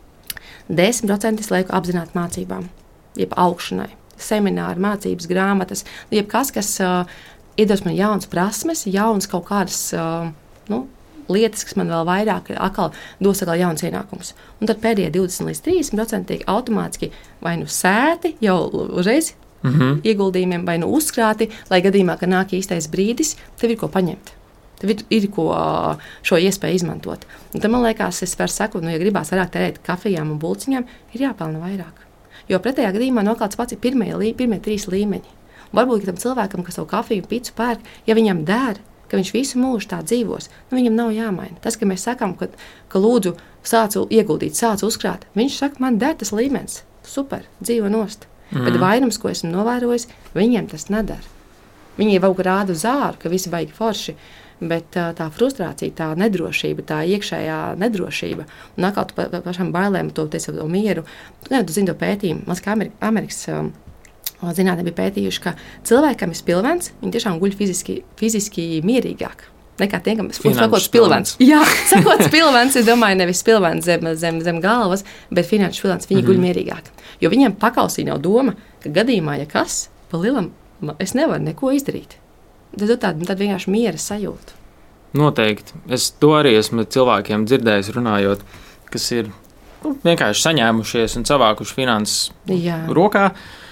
desmit procenti es lieku apzināt mācībām, jeb augšanai, semināri, mācības, grāmatas, jeb kas, kas uh, iedos man jaunas prasmes, jaunas kaut kādas uh, nu, lietas, kas man vēl vairāk atkal dos atkal jaunas ienākumus. Un tad pēdējie divdesmit līdz trīsdesmit procenti tiek automātiski vai nu sēti jau uzreiz mm-hmm. ieguldījumiem, vai nu uzkrāti, lai gadījumā, ka nāk īstais brīdis, tev ir ko paņemt. Tev ir, ir ko šo iespēju izmantot. Un tad man liekas, es varu sakot, nu, ja gribās vairāk tērēt kafijām un bulciņām, ir jāpelna vairāk. Jo pretējā gadījumā nokāds pats ir pirmie, pirmie trīs līmeņi. Varbūt tam cilvēkam, kas savu kafiju un picu pērk, ja viņam der, ka viņš visu mūžu tā dzīvos, nu viņam nav jāmaina. Tas, ka mēs sakām, ka, ka lūdzu sācu ieguldīt, sācu uzkrāt, viņš saka, man der tas līmenis, super, dzīvo nost. Mm. Bet vairums, ko esmu novērojis, viņiem tas nedara. Viņi jau rāda uz āru, ka visi baigi forši, bet tā, tā frustrācija, tā nedrošība, tā iekšējā nedrošība, un atkal tu pa, pa pašam bailēm to, teicu, to mieru, ne, tu zini to pētījumu, man kā Amerikas, Amerikas zinātnē bija pētījuši, ka cilvēkam ir spilvens, viņi tiešām guļ fiziski, fiziski mierīgāk nekā tiem, kam ir spilvens. Jā, sakot spilvens, es domāju, nevis spilvens zem, zem, zem galvas, bet finanšu spilvens, viņi mm-hmm. guļ mierīgāk. Jo viņiem pakausī nav doma, ka gadījumā, ja kas, pa lielam, es nevaru neko izdarīt. Tad tad, tad vienkārši miera sajūta.
Noteikti. Es to arī esmu cilvēkiem dzirdējis runājot, kas ir nu, vienkārši saņēmušies un savākuši finanses Jā. Rokā.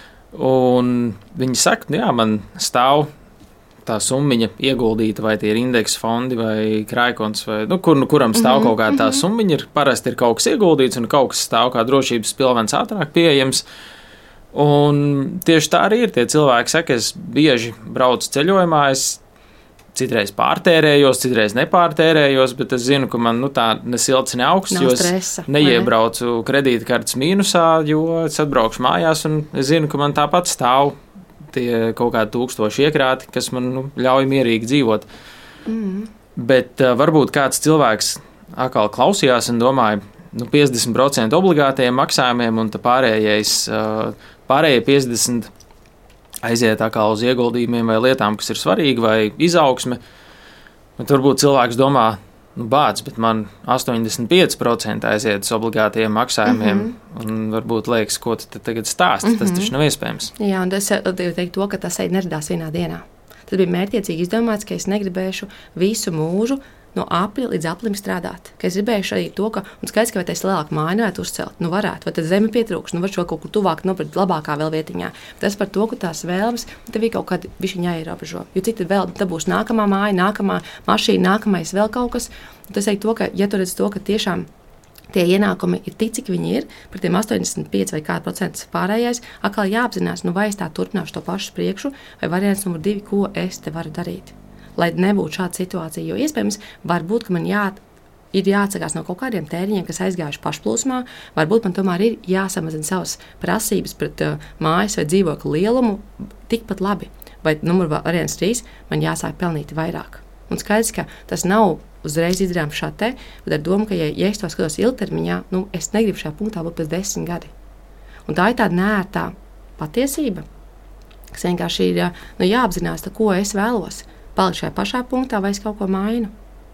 Un viņi saka, jā, man stāv tā summiņa ieguldīta, vai tie ir indeksa fondi vai krājkonts, vai nu, kur, nu, kuram stāv mm-hmm, kaut kāda tā mm-hmm. summiņa, ir parasti ir kaut kas ieguldīts un kaut kas stāv kā drošības spilvens ātrāk pieejams. Un tieši tā arī ir. Tie cilvēki saka, es bieži braucu ceļojumā, es citreiz pārtērējos, citreiz nepārtērējos, bet es zinu, ka man nu, tā ne silts, ne augsts, jo
stresa,
es neiebraucu kredītkartes mīnusā, jo es atbraukšu mājās un es zinu, ka man tāpat stāv tie kaut kādi tūkstoši iekrāti, kas man nu, ļauj mierīgi dzīvot. Mm. Bet uh, varbūt kāds cilvēks atkal klausījās un domāja, nu, piecdesmit procenti obligātajiem maksājumiem un tā pārējais, uh, pārējie piecdesmit procenti aiziet atkal uz ieguldījumiem vai lietām, kas ir svarīgi, vai izaugsme. Bet varbūt cilvēks domā, nu bāc, bet man astoņdesmit pieci procenti aiziet uz obligātajiem maksājumiem, mm-hmm. un varbūt liekas, ko tu tagad stāsti, mm-hmm. tas taču nav iespējams.
Jā, un es teiktu to, ka tas neradās vienā dienā. Tas bija mērķiecīgi izdomāts, ka es negribēšu visu mūžu no apļa līdz aplim strādāt. Ka es gribēju arī to, ka, un skaidrs, ka vai tas lielāku māju varētu uzcelt, nu varētu, vai tad zemi pietrūks, nu var šo kaut kur tuvāk nopirkt labākā vēl vietiņā. Tas par to, ka tās vēlmes, tev ir kaut kādi višķiņā ierobežo. Jo cik tad vēl, tad būs nākamā māja, nākamā mašīna, nākamais vēl kaut kas. Un tas ir to, ka, ja tu redz to, ka tiešām tie ienākumi ir tik, cik viņi ir, par tiem astoņdesmit pieci vai kādu procentu pārējais, atkal jāapzinās, nu vai es tā turpināšu to pašu priekšu, vai variants numur divi, ko es te varu darīt. Lai nebūtu šāda situācija, jo iespējams var būt, ka man jā, ir jāatsakās no kaut kādiem tēriņiem, kas aizgājuši pašplūsmā, varbūt man tomēr ir jāsamazina savas prasības pret uh, mājas vai dzīvokļu lielumu tikpat labi, vai numur variants trīs, man jāsāk pelnīt vairāk. Un skaidrs, ka tas nav uzreiz izdarāms šā te, bet ar domu, ka ja, ja es to skatos ilgtermiņā, nu, es negribu šajā punktā būt pēc desmit gadi. Un tā ir tāda nērtā patiesība, kas vienkārši ir nu, jāapzinās, tā, ko es vēlos. Palikt šajā pašā punktā vai es kaut ko mainu.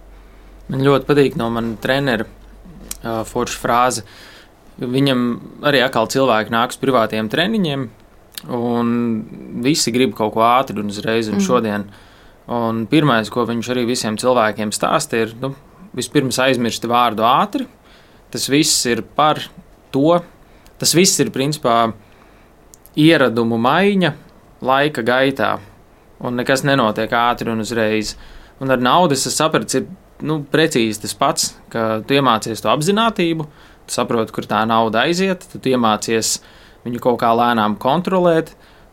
Man ļoti patīk no mana trenera uh, forša frāze. Viņam arī atkal cilvēki nāk uz privātiem treniņiem, un visi grib kaut ko ātri un uzreiz un mm. šodien. Un pirmais, ko viņš arī visiem cilvēkiem stāsta, ir nu, vispirms aizmirsti vārdu ātri. Tas viss ir par to, tas viss ir principā ieradumu maiņa laika gaitā, un nekas nenotiek ātri un uzreiz. Un ar naudas es sapratu, ir nu, precīzi tas pats, ka tu iemācies to apzinātību, tu saproti, kur tā nauda aiziet, tu iemācies viņu kaut kā lēnām kontrolēt,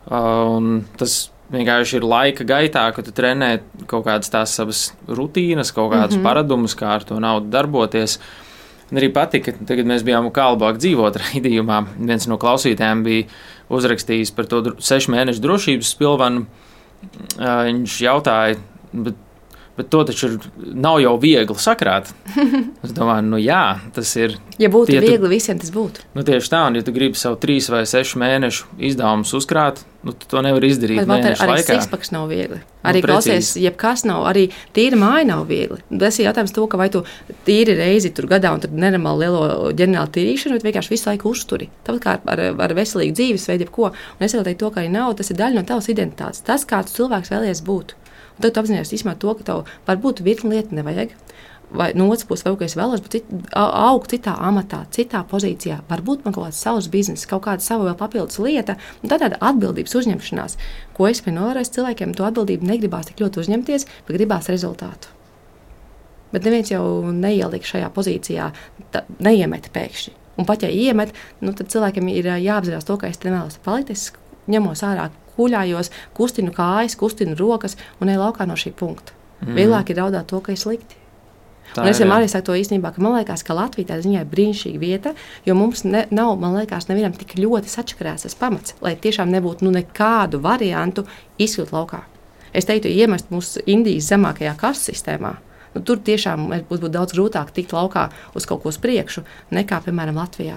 un tas vienkārši ir laika gaitā, ka tu trenē kaut kādas tās savas rutīnas, kaut kādus mm-hmm. paradumus, kā ar to naudu darboties. Un arī patika, ka tagad mēs bijām Kalbāk dzīvot raidījumā. Viens no klausītājiem bija uzrakstījis par to sešu mēnešu drošības spilvenu. Viņš jautāja, bet, bet to taču ir, nav jau viegli sakrāt. Es domāju, nu jā, tas ir.
Ja būtu
tie,
viegli,
tu,
visiem tas būtu.
Nu tieši tā, un ja tu gribi savu trīs vai sešu mēnešu izdevumus uzkrāt, nu tu to nevar izdarīt
bet,
mēnešu
arī
laikā.
Arī sikspaks nav viegli. Arī
nu,
klausies, jebkas nav, arī tīra māja nav viegli. Tas ir jautājums to, ka vai tu tīri reizi tur gadā un tad nenormāli lielo ģenerālu tīrīšanu, bet vienkārši visu laiku uzturi. Tāpat kā ar, ar veselīgu dzīvesveidu, jebko. Un es vēl teiktu to, ka arī nav, tas ir daļa no tavas identitātes. Tas, kāds cilvēks vēlies būt. Un tad tu apzinājies īstenībā to, ka tev varbūt virkni lietu nevajag. Vai no otras puses, varbūt es vēlos cit, augt citā amatā, citā pozīcijā. Varbūt man kaut kāds savs bizness, kaut kāda sava vēl papildus lieta. Un tā tāda atbildības uzņemšanās, ko es pie novērēju cilvēkiem, to atbildību negribās tik ļoti uzņemties, bet gribās rezultātu. Bet neviens jau neielika šajā pozīcijā, tā, neiemet pēkšņi. Un pat ja iemet, nu, tad cilvēkiem ir jāapzinās to, ka es te nevēlos palikt, es ņemos ārā, kuļājos, kustinu kājas, kustinu rokas un eju laukā no šī punkta. Mm. Vieglāk ir raudāt to, ka es slikti. Tā un es vienmēr arī saku to īstenībā, ka man liekas, ka Latvija tā ziņā ir brīnišķīga vieta, jo mums ne, nav, man liekas, nevienam tik ļoti sačakarēts tas pamats, lai tiešām nebūtu nu, nekādu variantu izkļūt laukā. Es teiktu, iemest mūsu Indijas zemākajā kastu sistēmā, nu, tur tiešām būtu daudz grūtāk tikt laukā uz kaut ko uz priekšu, nekā, piemēram, Latvijā.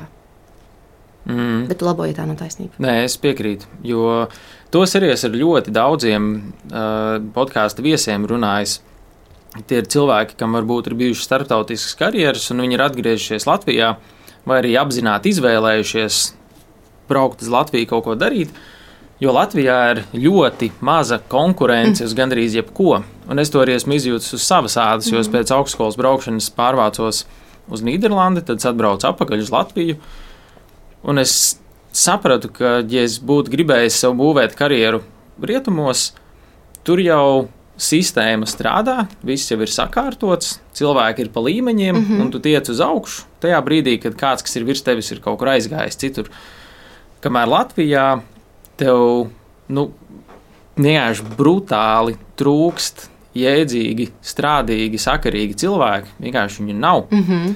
Mm. Bet tu laboji, tā nav taisnība.
Nē, es piekrītu, jo tos arī es ar ļoti daudziem uh, podkāstu viesiem runājis. Tie ir cilvēki, kam varbūt ir bijušas starptautiskas karjeras, un viņi ir atgriezušies Latvijā, vai arī apzināti izvēlējušies braukt uz Latviju kaut ko darīt, jo Latvijā ir ļoti maza konkurence uz gandrīz jebko. Un es to arī esmu izjūtis uz savas ādas, jo es pēc augstskolas braukšanas pārvācos uz Nīderlandi, tad atbraucu atpakaļ uz Latviju. Un es sapratu, ka, ja es būtu gribējis sev būvēt karjeru rietumos, tur jau sistēma strādā, viss jau ir sakārtots, cilvēki ir pa līmeņiem, mm-hmm. un tu tiec uz augšu. Tajā brīdī, kad kāds, kas ir virs tevis, ir kaut kur aizgājis citur. Kamēr Latvijā tev nu, vienkārši brutāli trūkst jēdzīgi, strādīgi, sakarīgi cilvēki. Vienkārši viņi nav. Mm-hmm.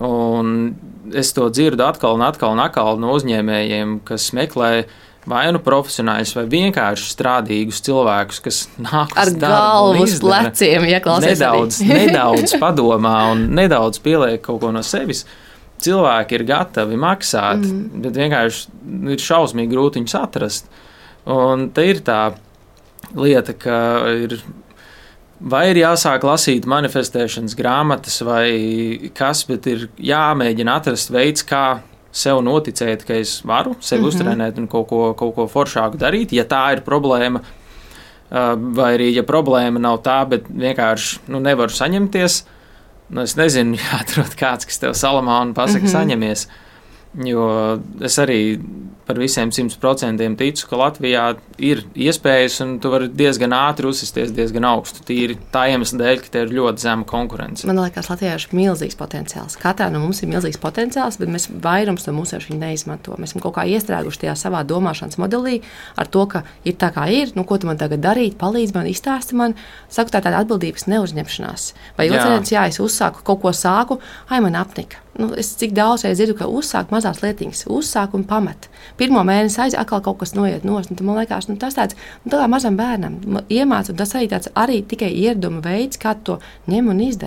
Un es to dzirdu atkal un atkal un atkal no uzņēmējiem, kas meklē vai nu profesionāļus, vai vienkārši strādīgus cilvēkus, kas nāk
ar galvu uz pleciem, ja klausies
nedaudz, nedaudz padomā un nedaudz pieliek kaut ko no sevis. Cilvēki ir gatavi maksāt, mm. bet vienkārši ir šausmīgi grūti viņus atrast. Un te ir tā lieta, ka ir vai ir jāsāk lasīt manifestēšanas grāmatas vai kas, bet ir jāmēģina atrast veids, kā sev noticēt, ka es varu sevi mm-hmm. uztrenēt un kaut ko, kaut ko foršāku darīt, ja tā ir problēma, vai arī, ja problēma nav tā, bet vienkārši nu, nevaru saņemties, nu, es nezinu, jāatrod kāds, kas tev salamā un pasaka mm-hmm. saņemies, jo es arī par visiem simt procentiem ticu, ka Latvijā ir iespējas un tu vari diezgan ātri uzsisties diezgan augstu. Tīri tā iemesla dēļ, ka te ir ļoti zema konkurence.
Man liekas, Latvijā ir milzīgs potenciāls. Katrā no mums ir milzīgs potenciāls, bet mēs vairums no mums jau viņu neizmanto. Mēs esam kaut kā iestrēguši tajā savā domāšanas modelī ar to, ka ir tā kā ir, nu ko tu man tagad darīt, palīdz man, izstāsti man. Saku, tā tāda atbildības neuzņemšanās. Vai otrreiz, jā, es uzsāku, kaut ko sāku, ai man apnika. Nu, es cik daudz reiz dzirdu, ka uzsāk mazās lietiņas, uzsāk un pamet. Pirmo mēnesi aiz, atkal kaut kas noiet nost. Man liekas, nu, tas tāds, nu, tā kā mazam bērnam iemāc, un tas arī tāds arī tikai ieraduma veids, kā to ņem un izdari.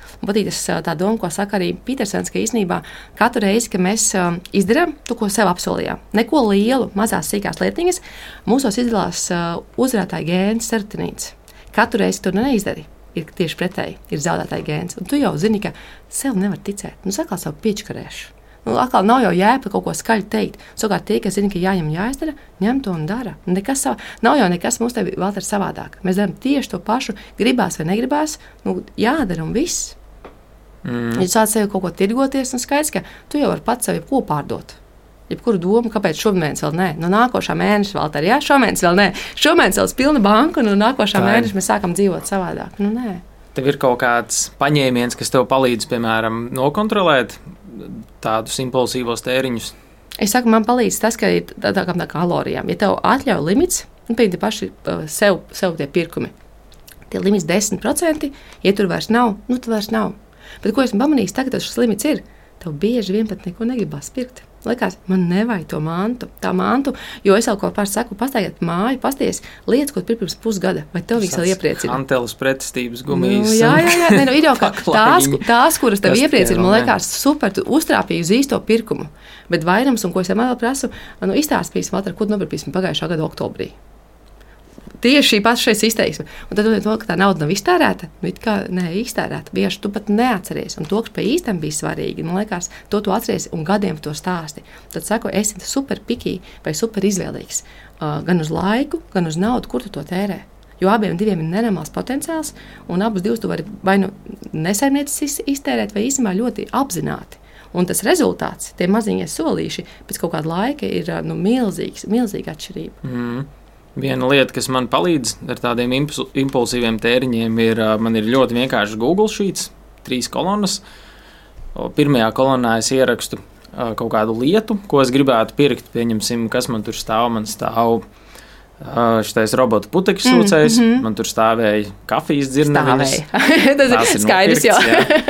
Man patīk tas tā doma, ko saka arī Petersens, ka īstenībā katru reizi, kad mēs izdarām to, ko sev apsolījām, neko lielu, mazās sīkās lietiņas, mūsos izdalās uzvarētāja gēns serotonīns. Katru reizi tu neizdari, ir tieši pretēji, ir zaudētāja gēns. Un tu jau zini, ka sev nevar ticēt. Nu, sakal savu piečkarēšu. Nu, atkal nav jau jēga kaut ko skaļi teikt. Savukārt tie, kas zina, ka jāņem jāizdara, ņem to un dara. Nekas sav... Nav jau nekas mums te vēl ir savādāk. Mēs darām tieši to pašu, gribās vai negribās, nu, jādara un viss. Mm. Ja tu sāc sevi kaut ko tirgoties, un skaidrs, ka tu jau vari pats sevi ko pārdot. Jebkuru domu, kāpēc šomēnes vēl nē. No nākošā mēneša vēl tā, jā, šomēnes vēl nē. Šomēnes vēl pilna banka, un no nākošā tā mēneša mēs sākam dzīvot savādāk. Nu, nē.
Tev ir kaut kāds paņēmiens, kas tev palīdz, piemēram, nokontrolēt tādus impulsīvos tēriņus?
Es saku, man palīdz tas, ka ir tā, tā kā tā kalorijām. Ja tev atļauj limits, un pēc tam paši sev, sev tie pirkumi, tie limits desmit procenti, ja tur vairs nav, nu tur vairs nav. Bet ko esmu pamanījis, tagad tas limits ir, tev bieži vien pat neko negribās pirkt. Likās, man nevajag to mantu, tā mantu, jo es jau ko pār saku, pastaigāt māju, pasties lietas, ko pirms pusgada, vai tev viņas vēl iepriecina?
Hanteles pretestības gumijas.
Nu, jā, jā, jā, ne, nu, ir jau kā tās, tās, kuras tev iepriecina, man liekas, super, tu uztrāpīji uz īsto pirkumu, bet vairums, un ko es vienmēr prasu, nu, izstāstīs, Valter, ko tu nopirkīsim pagājušā gada oktobrī. Tieši šī paša izteiksme. Un tad, to, ka tā nauda nav iztērēta, nu, it kā ne, iztērēta, bieži tu pat neatceries. Un to, kas pie īstam bija svarīgi, man liekas, to tu atceries un gadiem to stāsti. Tad saku, esi super pikī vai super izvēlīgs. Uh, gan uz laiku, gan uz naudu, kur tu to tērē. Jo abiem diviem ir nenormāls potenciāls, un abus divus tu vari vai nu nesaimniecis iztērēt, vai īstenībā ļoti apzināti. Un tas rezultāts, tie maziņie solīši, pēc kaut kāda laika ir nu, milzīgs, milzīga atšķirība.
Mm. Viena lieta, kas man palīdz ar tādiem impulsīviem tēriņiem, ir, man ir ļoti vienkārši Google Sheets, trīs kolonas. Pirmajā kolonā es ierakstu kaut kādu lietu, ko es gribētu pirkt. Pieņemsim, kas man tur stāv. Man stāv šitais robotu putekļu sūcējs, mm -hmm. man tur stāvēja kafijas dzirneviņas.
Tas ir skaidrs, jā.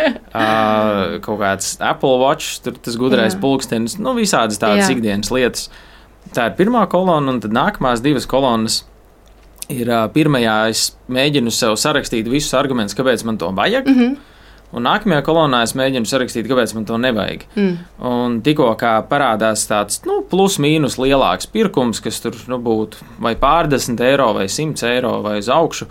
jā. Kaut kāds Apple Watch, tur tas gudrais jā. Pulkstenis, nu visādas tādas jā. Ikdienas lietas. Tā ir pirmā kolona, un tad nākamās divas kolonas ir pirmajā. Es mēģinu sev sarakstīt visus argumentus, kāpēc man to vajag, mm -hmm. un nākamajā kolonā es mēģinu sarakstīt, kāpēc man to nevajag. Mm. Un tikko kā parādās tāds nu, plus mīnus lielāks pirkums, kas tur nu, būtu vai pārdesmit eiro vai simts eiro vai uz augšu,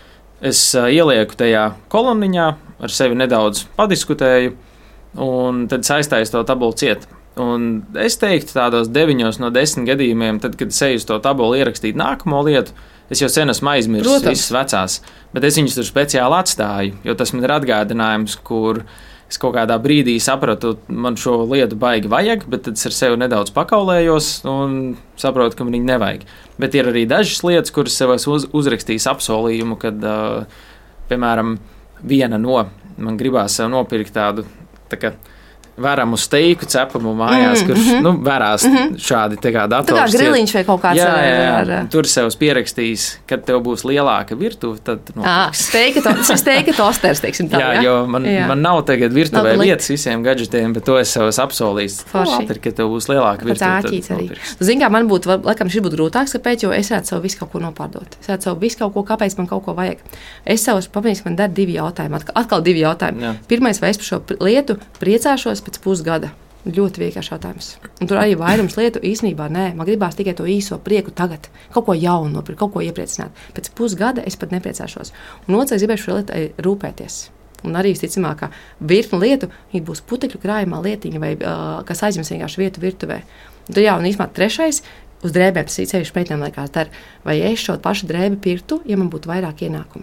es uh, ielieku tajā koloniņā, ar sevi nedaudz padiskutēju, un tad saistāju to tabulu ciet. Un es teiktu, tādos deviņos no desmit gadījumiem, tad, kad es eju uz to tabulu ierakstīt nākamo lietu, es jau sen esmu aizmirsis visas vecās, bet es viņus tur speciāli atstāju, jo tas man ir atgādinājums, kur es kaut kādā brīdī sapratu, man šo lietu baigi vajag, bet tad es ar sevi nedaudz pakaulējos un saprotu, ka man viņi nevajag. Bet ir arī dažas lietas, kuras sev es uz, uzrakstījis apsolījumu, kad, uh, piemēram, viena no, man gribās sev nopirkt tādu, tā kā, veramu steiku cepamu mājās, mm, kurš, mm -hmm. nu, verās mm -hmm. šādi tā kā dators.
Tā kā griliņš vai kaut kāds.
Jā, jā, jā. Ar... Tur sev pierakstīs, kad tev būs lielāka virtuve, tad
nopirks. Steika, to, steika tosters, teiksim tā,
jā? Jā, jo man, jā. man nav tagad virtuvē nav vietas visiem gadžetiem, bet to es sev esmu apsolījis. Forši. Kad tev būs lielāka virtuve, tad nopirks.
Zin kā, man būtu, laikam šis būtu grūtāks, kāpēc, jo es redzu sev visu kaut ko nopārdot. Es redzu sev visu kaut ko, kāpēc man kaut ko vajag. Es sev pamanīju, man dara divi jautājumi, atkal, atkal divi jautājumi. Jā. Pirmais, vai es par šo lietu priecāšos pēc pusgada? Ļoti vienkārši jautājums. Un tur arī vairums lietu īstenībā nē. Man gribās tikai to īso prieku tagad. Kaut ko jaunu nopirkt, kaut ko iepriecināt. Pēc pusgada es pat nepriecāšos. Un otrais, gribēšu šo lietu rūpēties. Un arī visticamāk, ka virkni lietu būs putekļu krājumā lietiņa, vai uh, kas aizņems vienkārši vietu virtuvē. Un tad jā, un īstenībā trešais, uz drēbēm tas īcevišķi meitenēm liekas dar. Vai es šo pašu drēbi pirktu, ja man būtu vairāk ienākumi?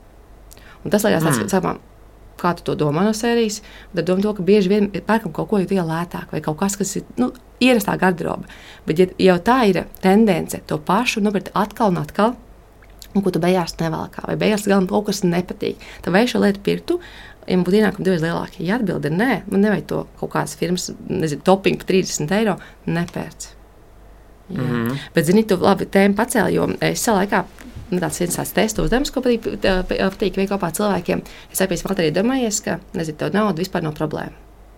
Un tas liekas tāds, mm. sākumā, kā tu to domā no sērijas, tad domā to, ka bieži vien pērkam kaut ko jau lētāk vai kaut kas, kas ir nu, ierastā garderoba. Bet ja jau tā ir tendence to pašu nopirkt atkal un atkal, un ko tu beigās nevēlkā, vai beigās galam kaut kas nepatīk, tad vai šo lietu pirktu, ja man būtu ienākumi divreiz lielāki. Ja atbilde ir nē, man nevajag to kaut kādas firmas, nezinu, topping par trīsdesmit eiro, nepērc. Jā. Mm -hmm. Bet, zini, tu labi tēmu pacēli, jo es savā laikā tāds viens tāds testu uzdevums, ko patīk, patīk veikt kopā cilvēkiem. Es arī pēc tam arī domājies, ka, nezinu, tev nauda vispār nav problēma.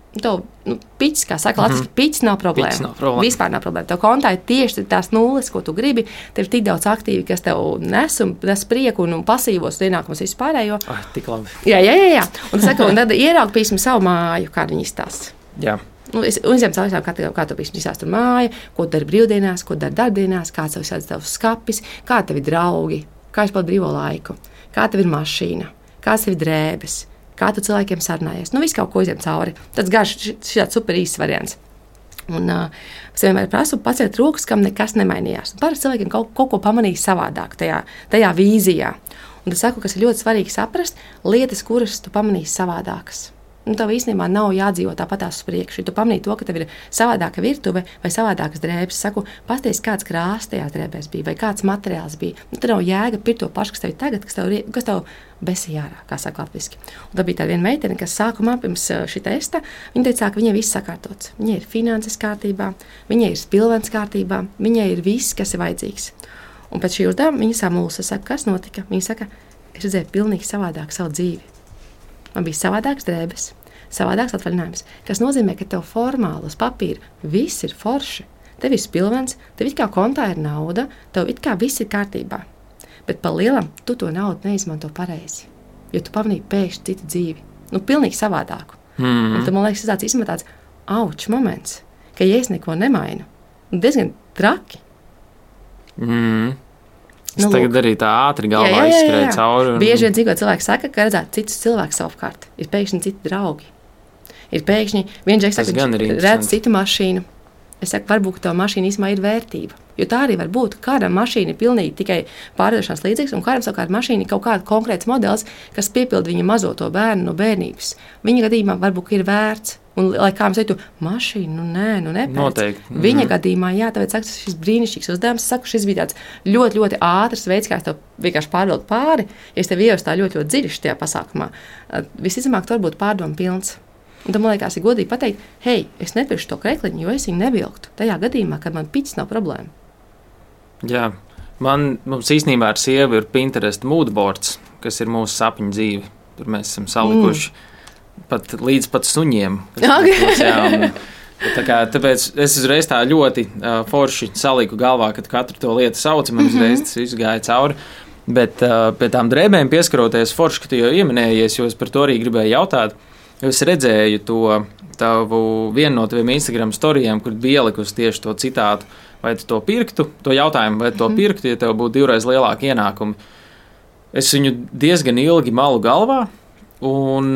Tev, nu, piķis, kā saka, latviski, mm -hmm. piķis nav problēma.
Piķis nav problēma.
Vispār nav problēma. Tev kontā ir tieši tās nulles, ko tu gribi. Tev ir tik daudz aktīvi, kas tev nes un nes prieku un, un pasīvos ienākumus vispārējo.
Ai, tik labi.
Jā, jā, jā. jā. Un, saka, un tad ieraugi, piemēram, savu māju, kādu viņi izstāsta.
Jā.
Nu, es uzņemu savu jautājumu, kā, kā tu izstāsti tur māju, ko tu dari brīvdienās, ko dari darbdienās, kāds tev ir tavs skapis, kā tev ir draugi, kā es pavadu brīvo laiku, kā tev ir mašīna, kāds tev ir drēbes. Kā tu cilvēkiem sarunājies. Nu, viss kaut ko izņem cauri. Tas garš, šis super īsts variants. Un uh, es vienmēr prasu paciet rokas, kam nekas nemainījās. Parasti cilvēkiem kaut, kaut ko pamanīja savādāk tajā, tajā vīzijā. Un tad saku, kas ir ļoti svarīgi saprast, lietas, kuras tu pamanīsi savādākas. Nu, tev īstenībā nav jādzīvo tāpatās uz priekšu. Ja tu pamanīji to, ka tev ir savādāka virtuve vai savādākas drēbes, saku, pasties, kāds krāsts tajās drēbēs bija vai kāds materiāls bija. Nu, tad nav jēga pirkt to pašu, kas tev ir tagad, kas tev, kas tev besī ārā, kā saka latviski. Un tad bija tāda viena meitene, kas sākumā pirms šī testa, viņa teica, ka viņai viss sakārtots. Viņai ir finanses kārtībā, viņai ir spilvens kārtībā, viņai ir viss, kas ir vajadzīgs. Un pēc šī uzdevuma viņa samulsa, saka, kas notika? Viņa saka, es redzēju pilnīgi savādāk savu dzīvi. Man bija savādāks drēbes, savādāks atvaļinājums, kas nozīmē, ka tev formāli uz papīra viss ir forši. Tev ir spilvens, tev it kā kontā ir nauda, tev it kā viss ir kārtībā. Bet pa lielam tu to naudu neizmanto pareizi, jo tu pamanīji pēkšņi citu dzīvi. Nu, pilnīgi savādāku. Mm. Un tad, man liekas, tas ir tāds aučs moments, ka, ja es neko nemainu, diezgan traki.
Mm. Es
Nu,
tagad
lūk.
arī tā ātri galvā izskrēju cauri. Un...
Bieži vien dzīvo cilvēki saka, ka redzēt citus cilvēkus savukārt. Ir pēkšņi citi draugi. Ir pēkšņi viens džeks saka, viņš redz citu mašīnu. Es saku, varbūt tā mašīna īstenībā ir vērtība. Jo tā arī var būt. Kādam mašīna ir pilnīgi tikai pārdošanas līdzīgs, un kādam savukārt mašīna ir kaut kāda konkrēts modelis, kas piepilda viņa mazo to bērnu no bērnības. Viņa gadījumā varbūt ir vērts. Un, lai kā mēs teiktu, mašīna, nu nē, nu nepēc.
Noteikti.
Viņa mm. gadījumā, jā, tāpēc saku, šis brīnišķīgs uzdevums. Es saku, šis bija tāds ļoti, ļoti ātrs veids, kā es tev vienkārši pārvilku pāri. Ja es tev ieeju tā ļoti, ļoti dziļi šajā pasākumā, visticamāk, tur būtu pārdomu pilns. Un tad man liekas, ir godīgi pateikt, hei, es nepirkšu to krekliņu, jo es viņu nevilktu. Tajā gadījumā, kad man piķis nav problēma.
Jā, man, mums īstenībā ar sievu ir Pinterest moodboards, kas ir mūsu sapņu dzīve. Tur mēs esam salikuši mm. pat līdz pat suņiem.
Okay.
Būs, jā, un, tā kā, tāpēc es uzreiz tā ļoti uh, forši saliku galvā, kad katru to lietu sauc, man uzreiz tas viss gāja cauri. Bet uh, pie tām drēbēm pieskaroties forši, ka tu jau ieminējies, jo es par to arī gribēju jautāt. Es redzēju to tavu vienu no taviem Instagram storijiem, kur bija ielikusi tieši to citātu, vai tu to pirktu, to jautājumu, vai tu to pirktu, ja tev būtu divreiz lielāki ienākumi. Es viņu diezgan ilgi malu galvā, un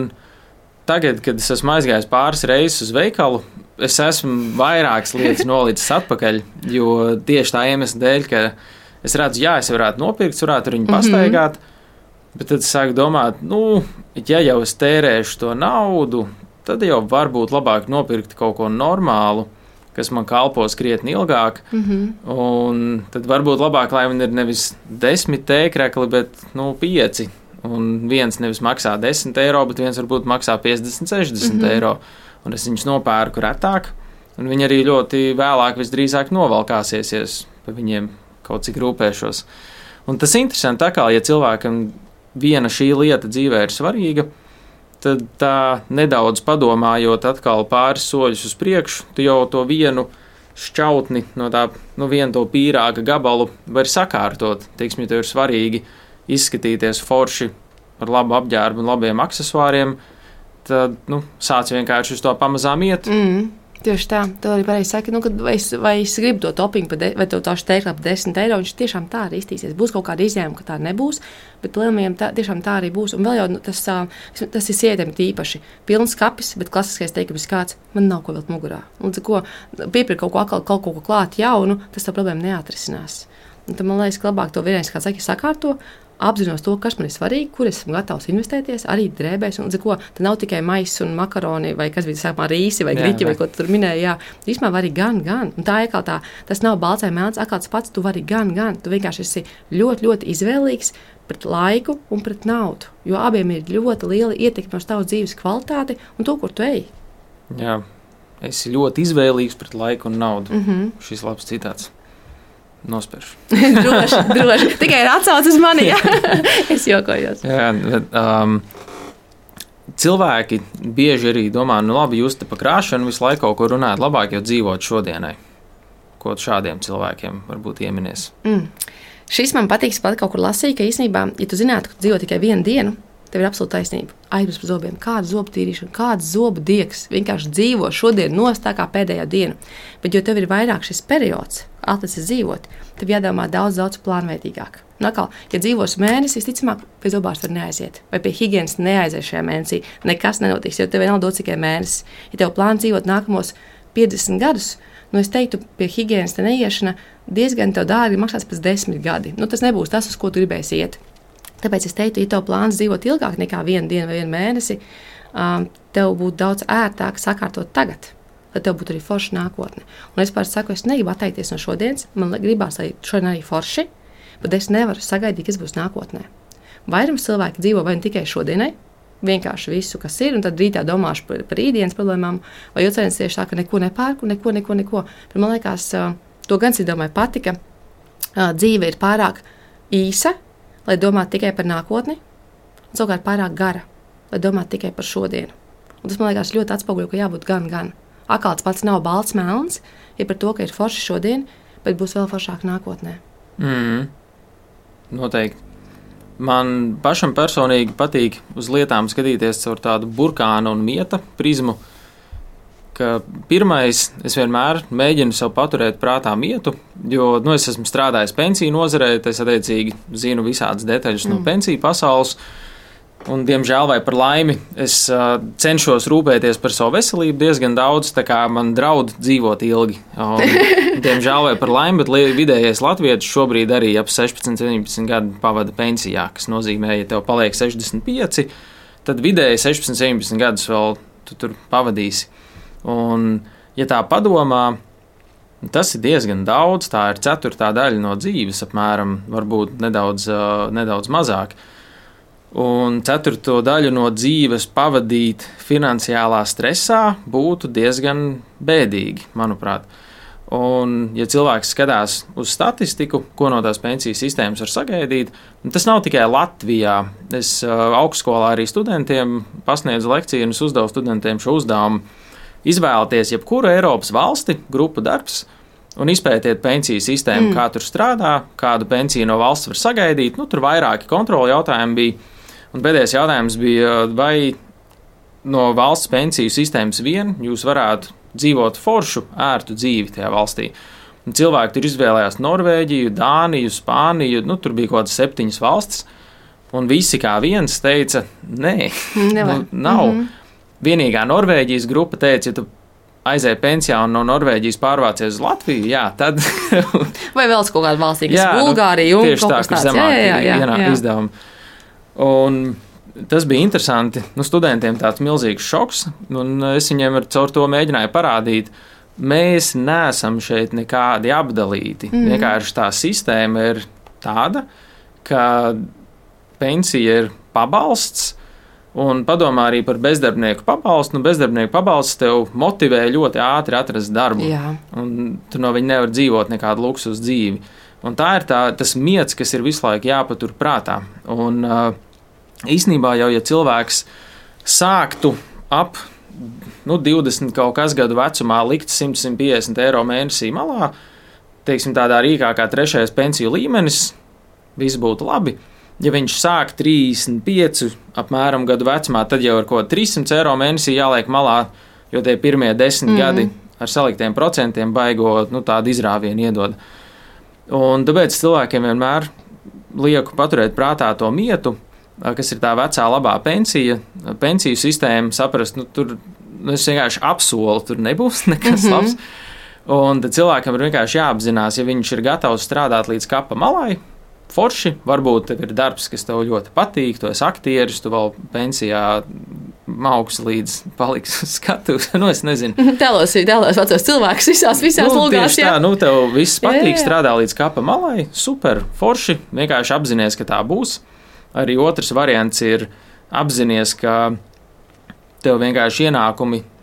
tagad, kad es esmu aizgājis pāris reizes uz veikalu, es esmu vairākas lietas nolicis atpakaļ, jo tieši tā iemesla dēļ, ka es redzu, jā, es varētu nopirkt, varētu viņu pastaigāt, mm-hmm. Bet tad es sāku domāt, nu, ja jau es tērēšu to naudu, tad jau varbūt labāk nopirkt kaut ko normālu, kas man kalpos krietni ilgāk. Mm-hmm. Un tad varbūt labāk, lai man ir nevis desmit tēkrekli, bet nu, pieci. Un viens nevis maksā desmit eiro, bet viens varbūt maksā piecdesmit, sešdesmit mm-hmm. eiro. Un es viņus nopērku retāk, un viņi arī ļoti vēlāk visdrīzāk novalkāsies, ja par viņiem kaut cik rūpēšos. Un tas interesanti, tā kā, ja cilvēkam viena šī lieta dzīvē ir svarīga, tad tā nedaudz padomājot atkal pāris soļus uz priekšu, tu jau to vienu šķautni no tā, nu vienu to pīrāga gabalu var sakārtot. Teiksim, ja tev ir svarīgi izskatīties forši ar labu apģērbu un labiem aksesuāriem, tad, nu, sāc vienkārši uz to pamazām iet.
Mm. Tieši tā, tu arī pareizi saki, nu, kad vai es, vai es gribu to toppingu de, vai to tāšu tēkli par desmit eiro, viņš tiešām tā arī iztīsies. Būs kaut kāda izņēmuma, ka tā nebūs, bet lielumiem tā, tiešām tā arī būs. Un vēl jau nu, tas, tas ir sievietēm tīpaši. Pilns kapis, bet klasiskais teikums kāds, man nav ko vilkt mugurā. Un, ko, piepirkt kaut ko, kaut, kaut ko klāt jaunu, tas tā problēma neatrisinās. Un tad man liekas, ka labāk to vienreiz, kā saka, sakārto, apzinos to, kas man ir svarīgi, kur es esmu gatavs investēties, arī drēbēs. Un, ko, tā nav tikai maisa un makaroni, vai kas bija sākumā rīsi, vai griķi, vai ko tu tur minēji. Jā, īstenībā vari gan, gan. Un tā ir tā, tas nav balts vai melns, atkal tas pats, tu vari gan, gan. Tu vienkārši esi ļoti, ļoti izvēlīgs pret laiku un pret naudu. Jo abiem ir ļoti liela ietekme uz tavu dzīves kvalitāti un to, kur tu ej.
Jā, esi ļoti izvēlīgs pret laiku un naudu.
Mm-hmm.
Šis labs citāts. Nospēršu.
droši, droši. Tikai ir atsauc uz mani, jā. Es jokojos.
Jā, bet, um, cilvēki bieži arī domā, nu labi, jūs te pa krāšanu visu laiku kaut ko runājat, labāk jau dzīvot šodienai. Ko šādiem cilvēkiem varbūt ieminies?
Mm. Šis man patīk, pat kaut kur lasīju, ka īstenībā, ja tu zinātu, ka tu dzīvo tikai vienu dienu, tev ir absolūta taisnība. Aizbrauc par zobiem, kāda zobu tīrīšana, kāda zobu diegs, vienkārši dzīvo šodien nost tā kā pēdējā diena. Bet, jo tev ir vairāk šis periods, atlicis dzīvot, tev jādomā daudz, daudz plānveidīgāk. Nakal, ja dzīvos mēnesi, visticamāk, pie zobārsta var neaiziet, vai pie higienas neaizies šajā mēnesī, nekas nenotiks, jo tev vienalga dod tikai mēnesis. Ja tev plāns dzīvot nākamos piecdesmit gadus, nu es teiktu, pie higienas te neiešana diezgan tev dārgi maksās pēc desmit gadi. Nu, tas nebūs tas, uz ko tu gribēsi iet. Tāpēc es teiktu, ja tev plāns dzīvot ilgāk nekā vienu dienu vai vienu mēnesi, um, tev būtu daudz ērtāk sakārtot tagad, lai tev būtu arī forša nākotne. Un es pārēc saku, es negribu atteikties no šodienas, man gribās, lai šodien arī forši, bet es nevaru sagaidīt, kas būs nākotnē. Vairums cilvēki dzīvo vai ne tikai šodienai, vienkārši visu, kas ir, un tad rītā domāšu par, par rītdienas problēmām, vai jūcēnis tieši tā, ka neko nepērku, neko, neko, neko. Bet man liekas, uh, to gan es domāju pati, ka uh, dzīve ir pārāk īsa, lai domātu tikai par nākotni, un savukārt pārāk gara, lai domātu tikai par šodienu. Un tas, man liekas, ļoti atspoguļo, ka jābūt gan, gan. Atkal tas pats nav balts melns, ir par to, ka ir forši šodien, bet būs vēl foršāk nākotnē.
Mm, noteikti. Man pašam personīgi patīk uz lietām skatīties caur tādu burkānu un mieta prizmu, ka pirmais, es vienmēr mēģinu sev paturēt prātā mietu, jo, nu, es esmu strādājis pensiju nozarē, es attiecīgi zinu visādas detaļas mm. no pensiju pasaules, un, diemžēl vai par laimi, es uh, cenšos rūpēties par savu veselību diezgan daudz, tā kā man draud dzīvot ilgi. Un, diemžēl vai par laimi, bet vidējais latvietis šobrīd arī ap sešpadsmit septiņpadsmit gadu pavada pensijā, kas nozīmē, ja tev paliek sešdesmit pieci, tad vidēji sešpadsmit septiņpadsmit gadus vēl tu tur pavadīsi. Un, ja tā padomā, tas ir diezgan daudz, tā ir ceturtā daļa no dzīves, apmēram, varbūt nedaudz, uh, nedaudz mazāk. Un ceturto daļu no dzīves pavadīt finansiālā stresā būtu diezgan bēdīgi, manuprāt. Un, ja cilvēks skatās uz statistiku, ko no tās pensiju sistēmas var sagaidīt, tas nav tikai Latvijā. Es uh, augstskolā arī studentiem pasniedzu lekciju un es uzdevu studentiem šo uzdevumu. Izvēlieties jebkuru Eiropas valsti, grupu darbs, un izpētiet pensiju sistēmu, mm. kā tur strādā, kādu pensiju no valsts var sagaidīt. Nu, tur vairāki kontroli jautājumi bija. Un pēdējais jautājums bija, vai no valsts pensiju sistēmas vien jūs varētu dzīvot foršu, ērtu dzīvi tajā valstī. Un cilvēki tur izvēlējās Norvēģiju, Dāniju, Spāniju, nu, tur bija kaut kādas septiņas valstis, un visi kā viens teica, nē, nu, nav. Mm-hmm. Vienīgā Norvēģijas grupa teica, ja tu aizēji pensijā un no Norvēģijas pārvācies uz Latviju, jā, tad...
Vai vēl kaut kāda valstī, kas ir Bulgārija un
tieši
kaut
tā,
kas tāds.
Zemāk
jā, jā, jā,
ienāk
jā.
izdevumi. Un tas bija interesanti. Nu, studentiem tāds milzīgs šoks, un es viņiem ar caur to mēģināju parādīt, mēs neesam šeit nekādi apdalīti. Mm. Vienkārši tā sistēma ir tāda, ka pensija ir pabalsts, un padomā arī par bezdarbnieku pabalstu. Nu, bezdarbnieku pabalsts tev motivē ļoti ātri atrast darbu.
Jā.
Un tu no viņa nevar dzīvot nekādu luksus dzīvi. Un tā ir tā, tas miets, kas ir visu laiku jāpatur prātā. Un īsnībā jau, ja cilvēks sāktu ap nu, divdesmit kaut kas gadu vecumā likt simt līdz simt piecdesmit eiro mēnesī malā, teiksim tādā rīkā kā trešais pensiju līmenis, viss būtu labi. Ja viņš sāk trīsdesmit pieci apmēram gadu vecumā, tad jau ar ko trīs simti eiro mēnesī jāliek malā, jo tie pirmie desmit mm. gadi ar saliktiem procentiem baigo nu, tādu izrāvienu iedod. Un tāpēc cilvēkiem vienmēr lieku paturēt prātā to mietu, kas ir tā vecā labā pensija, pensiju sistēma, saprast, nu tur nu, es vienkārši apsolu, tur nebūs nekas mm-hmm. labs. Un tad cilvēkam ir vienkārši jāapzinās, ja viņš ir gatavs strādāt līdz kapa malai, forši, varbūt tev ir darbs, kas tev ļoti patīk, tu esi aktieris, tu vēl pensijā mauks līdz paliks skatuves, nu es nezinu.
Telos, telos vecos cilvēkus visās, visās
nu,
lugās, jā.
Tā, nu tev viss patīk, jā, jā. Strādā līdz kapa malai, super, forši, vienkārši apzinies, ka tā būs. Arī otrs variants ir apzinies, ka tev vienkārši ienākumi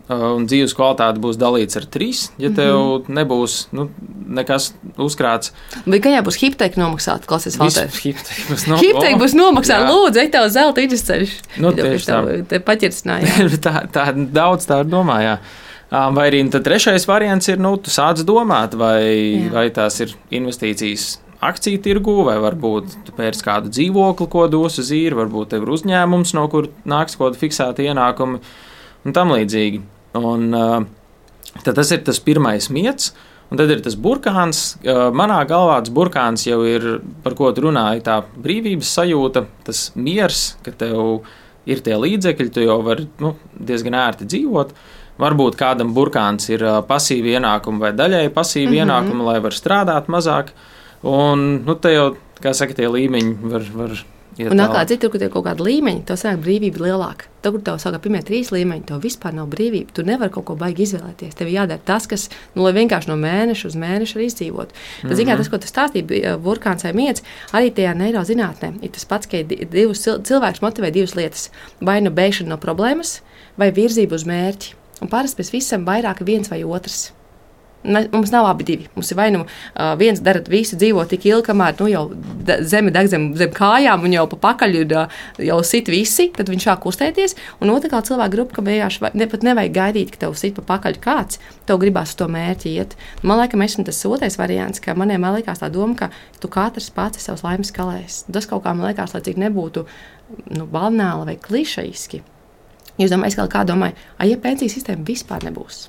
un dzīves kvalitāte būs dalīts ar trīs, ja tev mm-hmm. nebūs nu, nekas uzkrāts.
Vai kā jā būs hipoteka nomaksāta klases valstē?
Hipoteka būs, no,
hipoteka būs nomaksāta, lūdzu, ej tev zelta izceļš.
Nu, tieši tā.
Te paķirstināja.
tā, tā daudz tā domā, jā. Vai arī tad trešais variants ir, nu, tu sāc domāt, vai, vai tās ir investīcijas akciju tirgū, vai varbūt tu pērci kādu dzīvokli, ko dos uz īri, varbūt tev ir uzņēmums, no kur nāks kaut kāda fiksēta ienākumi un tam līdzīgi. Un uh, tad tas ir tas pirmais miets, un tad ir tas burkāns. Uh, manā galvā tas burkāns jau ir, par ko tu runāji, tā brīvības sajūta, tas miers, ka tev ir tie līdzekļi, tu jau vari nu, diezgan ērti dzīvot. Varbūt kādam burkāns ir uh, pasīvi ienākumi vai daļēji pasīvi mm-hmm. ienākumi, lai var strādāt mazāk. Un nu, te jau, kā saka, tie līmeņi var, var iet
un atkal, citur, kur tev kaut kāda līmeņa, tev sanāk brīvība lielāka. Tad, kur tev saka pirmie trīs līmeņi, tev vispār nav brīvība. Tu nevari kaut ko baigi izvēlēties. Tev jādara tas, kas, nu, lai vienkārši no mēneša uz mēnešu arī izdzīvot. Mm-hmm. Tad, zin kā, tas, ko tu stāstīji, burkāns vai miets, arī tajā neirozinātnē ir tas pats, ka divus cilvēkus motivē divas lietas. Vai nu bēgšana no problēmas, vai virzība uz mērķi. Un parasti pēc visam vairāk viens vai otrs. Mums nav abi divi. Mums ir vai nu uh, viens dara visu, dzīvo tik ilgi, kamēr nu, jau zeme deg zem, zem kājām un jau pa pakaļ ir, uh, jau sit visi, tad viņš sāk kustēties. Un otrā kā cilvēka grupa, ka vienkārši ne, pat nevajag gaidīt, ka tev sit pa pakaļ kāds, tev gribās uz to mērķi iet. Man liekas, esmu tas otrais variants, ka maniem man liekas tā doma, ka tu katrs pats ir savs laimes kalējs. Tas kaut kā man liekas, lai cik nebūtu nu, banāli vai klišejiski. Jūs domājat, kā domāju, ja pensiju sistēma vispār nebūs?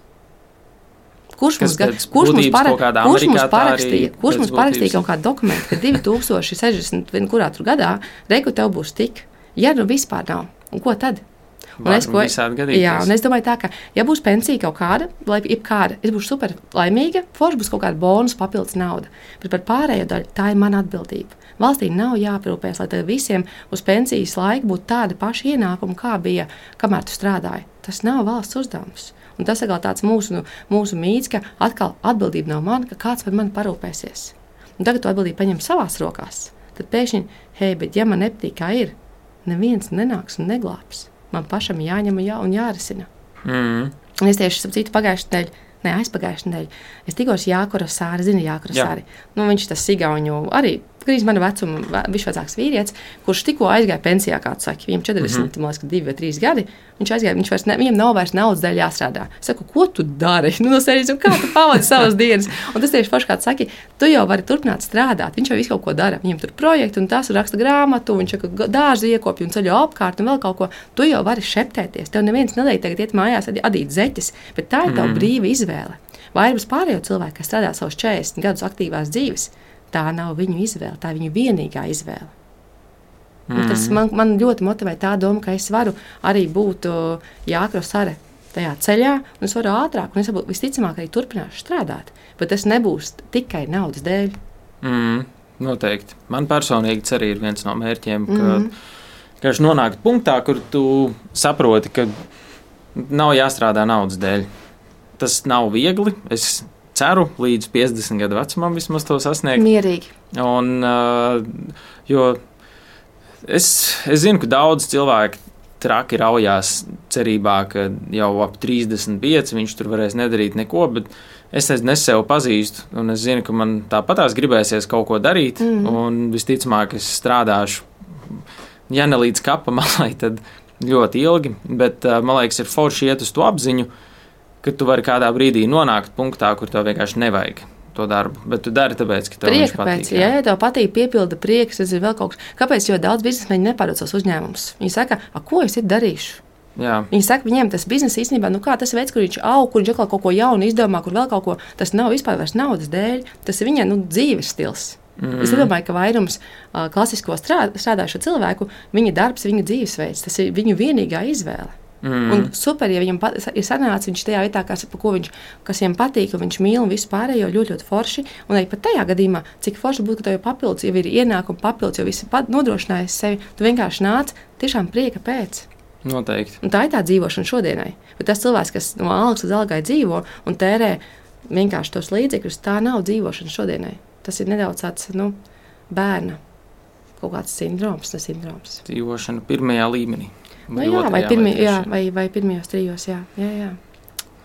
Kurš mums, kurš mums, para, kurš mums parakstīja, kurš mums parakstīja kaut kādu dokumentu, ka divi tūkstoši sešdesmit kurā tur gadā, reku tev būs tik, ja nu vispār nav. Un ko tad? Un es, ko, jā, un es domāju tā, ka, ja būs pensija kaut kāda, lai jebkāda, es būšu super laimīga, forši būs kaut kāda bonus papildus nauda. Bet par pārējo daļu tā ir mana atbildība. Valstī nav jāparūpēs, lai visiem uz pensijas laiku būtu tāda paša ienākuma, kā bija, kamēr tu strādāji. Tas nav valsts uzdevums. Un tas ir tāds mūsu, nu, mūsu mīts, ka atkal atbildība nav mana, ka kāds par mani parūpēsies. Un tagad tu atbildību paņem savās rokās. Tad pēkšņi, hei, bet ja man nepatīk, kā ir, neviens nenāks un neglābs. Man pašam jāņem jā, un jārisina. Mm. Un es tieši sapratu pagājušajā nedēļā, ne aizpagājušajā nedēļā, es tikos Jākura Sāri, zini Jākura Sāri. Nu, viņš tas Sigauņu arī. Grīz mana vecuma, viņš vecāks vīrietis, kurš tikko aizgāja pensijā, kā tu saki, viņam četrdesmit, mm-hmm. man liekas, divi vai trīs gadi, viņš aizgāja, viņš vairs ne, viņam nav vairs naudas dēļ jāstrādā. Es saku, ko tu dari? Nu, no sērijas, un kā tu pavadi savas dienas? Un tas tieši paši, kā tu saki, tu jau vari turpināt strādāt, viņš jau visu kaut ko dara, viņam tur projektu un tas raksta grāmatu, viņš jau dārzu iekopja un ceļo apkārt un vēl kaut ko. Tu jau vari šeptēties, tev neviens neliek tagad iet mājās adīt zeķes, bet tā ir tava mm. brīva izvēle. Vairums pārējo cilvēku, kas strādā savus četrdesmit gadus aktīvās dzīves, tā nav viņu izvēle, tā ir viņu vienīgā izvēle. Mm. Tas man, man ļoti motivē tā doma, ka es varu arī būt Jākura Sāre tajā ceļā, un es varu ātrāk, un es varu visticamāk arī turpināšu strādāt, bet tas nebūs tikai naudas dēļ.
Mm, noteikti. Man personīgi tas arī ir viens no mērķiem, ka, mm. ka es nonāktu punktā, kur tu saproti, ka nav jāstrādā naudas dēļ. Tas nav viegli. Es ceru līdz piecdesmit gadu vecumam vismaz to sasniegt.
Mierīgi.
Un, uh, jo es, es zinu, ka daudz cilvēku traki raujās cerībā, ka jau ap trīsdesmit pieci viņš tur varēs nedarīt neko, bet es nezinu, es sev pazīstu, un es zinu, ka man tāpatās gribēsies kaut ko darīt, mm. un visticamāk es strādāšu, ja ne līdz kapa malai, tad ļoti ilgi, bet uh, man liekas, ir forši iet uz to apziņu, ka tu vari kādā brīdī nonākt punktā, kur tev vienkārši nevajag to darbu, bet tu dari tāpēc, ka tev
prieka
viņš patīk.
Pēc, jā, ja tev patīk, piepilda prieks, tas ir vēl kaut kas. Kāpēc ļoti daudz biznesmeņi nepārdod savus uzņēmumus? Viņi saka, a, ko es it darīšu? Jā. Viņi saka, viņiem tas biznesa īstenībā, nu kā tas veids, kur viņš aug, kur viņš atkal kaut ko jaunu izdomā, kur vēl kaut ko, tas nav vispār vairs naudas dēļ, tas ir viņa, nu, dzīves stils. Mm. Es domāju, ka vairums uh, klasisko strād, strādājušo cilvēku, viņa darbs, viņa dzīvesveids, tas ir viņu vienīgā izvēle. Mm. Un super, ja viņam pat, ir sanācis viņš tajā vietā, kas, ko viņš, kas viņam patīk, un viņš mīl un visu pārējo ļoti, ļoti forši. Un arī pat tajā gadījumā, cik forši būtu, ka tev ir papildus, jau ir ienākumi papildus, jau visi nodrošinājis sevi, tu vienkārši nāc tiešām prieka pēc.
Noteikti.
Un tā ir tā dzīvošana šodienai. Bet tas cilvēks, kas no algas līdz algai dzīvo un tērē vienkārši tos līdzekļus, tā nav dzīvošana šodienai. Tas ir nedaudz tāds, nu, bērna kaut kāds sindroms, ne sindroms.
Dzīvošana pirmajā līmenī.
Nu, jā, vai, pirmie, jā, vai, vai pirmajos trijos, jā, jā, jā.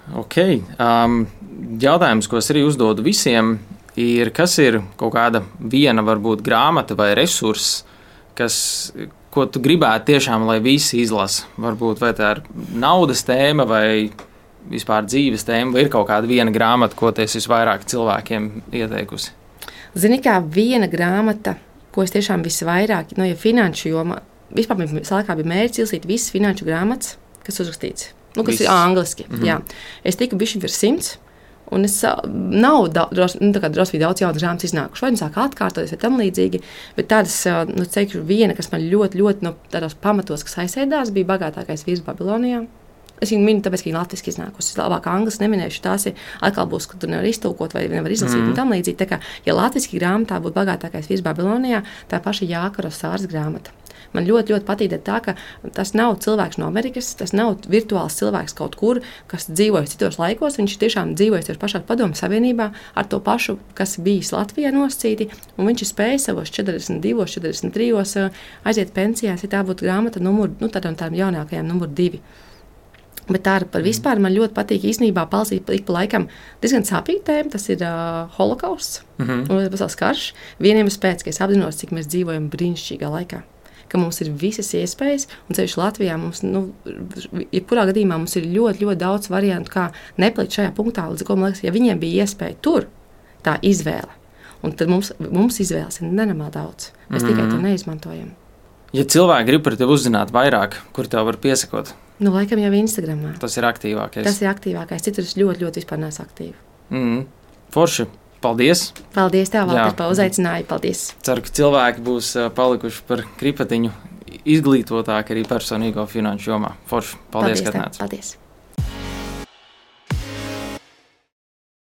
Ok. Um, jautājums, ko es arī uzdodu visiem, ir, kas ir kaut kāda viena, varbūt grāmata vai resurss, kas, ko tu gribētu tiešām, lai visi izlasa? Varbūt vai tā ir naudas tēma vai vispār dzīves tēma, vai ir kaut kāda viena grāmata, ko tu esi visvairāk cilvēkiem ieteikusi?
Zini, kā viena grāmata, ko es tiešām visvairāk, no ja finanšu jomā, vispār sākā bija mērķis izlasīt visas finanšu grāmatas, kas uzrakstīts. Nu, kas Viss. ir angliski. Mm-hmm. Jā. Es tiku bišķi virs simts, un es nav daudz, nu, tā kā droši daudz jaunas grāmatas iznākuši. Vai nu sāk atkārtoties, vai tam līdzīgi, bet tādas, nu, teikšu, viena, kas man ļoti, ļoti no tādos pamatos, kas aizsēdās, bija Bagātākais vīrs Babilonijā. Es viņu minu, tāpēc, ka viņa latviski iznākusi. Labāk angliski neminēšu, tās ir atkal būs, ka tu nevar iztulkot vai nevar izlasīt mm. un tam līdzīgi. Tā kā, ja latviski grāmatā būtu Bagātākais vīrs Babilonijā, tā paša Jākara Sāras grāmata. Man ļoti, ļoti patīk tā, ka tas nav cilvēks no Amerikas, tas nav virtuāls cilvēks kaut kur, kas dzīvojas citos laikos. Viņš tiešām dzīvojas tieši pašā Padomju Savienībā ar to pašu, kas bijis Latvijā nosacīti, un viņš ir spējis savos četrdesmit divos, četrdesmit trijos aiziet pensijās, ja tā būtu grāmata numur, nu, tādām tādām jaunākajām numur divi. Bet tā par vispār man ļoti patīk īstenībā palasīt ik pa laikam diezgan sāpīga tēma, tas ir uh, holokausts, mm-hmm. un pasaules karš. Vieniem ir pēc, ka es apzinos, cik mēs dzīvojam brīnišķīgā laikā. Ka mums ir visas iespējas, un ceļš Latvijā mums, nu, jebkurā gadījumā mums ir ļoti, ļoti daudz variantu, kā neplikt šajā punktā, līdz ko man liekas, ja viņiem bija iespēja tur, tā izvēle, un tad mums, mums izvēles ir nenormāli daudz. Mēs mm-hmm. tikai to neizmantojam.
Ja cilvēki grib par tevi uzzināt vairāk, kur tev var piesakot?
Nu, laikam jau Instagramā.
Tas ir aktīvākais.
Tas ir aktīvākais, citur es ļoti, ļoti vispār neesmu aktīvi.
Mm. Forši. Paldies!
Paldies tev, Valter, par uzaicinājumu. Paldies!
Ceru, ka cilvēki būs palikuši par kripatiņu izglītotāki arī personīgo finanšu jomā. Forši! Paldies,
paldies
ka atnāci!
Paldies!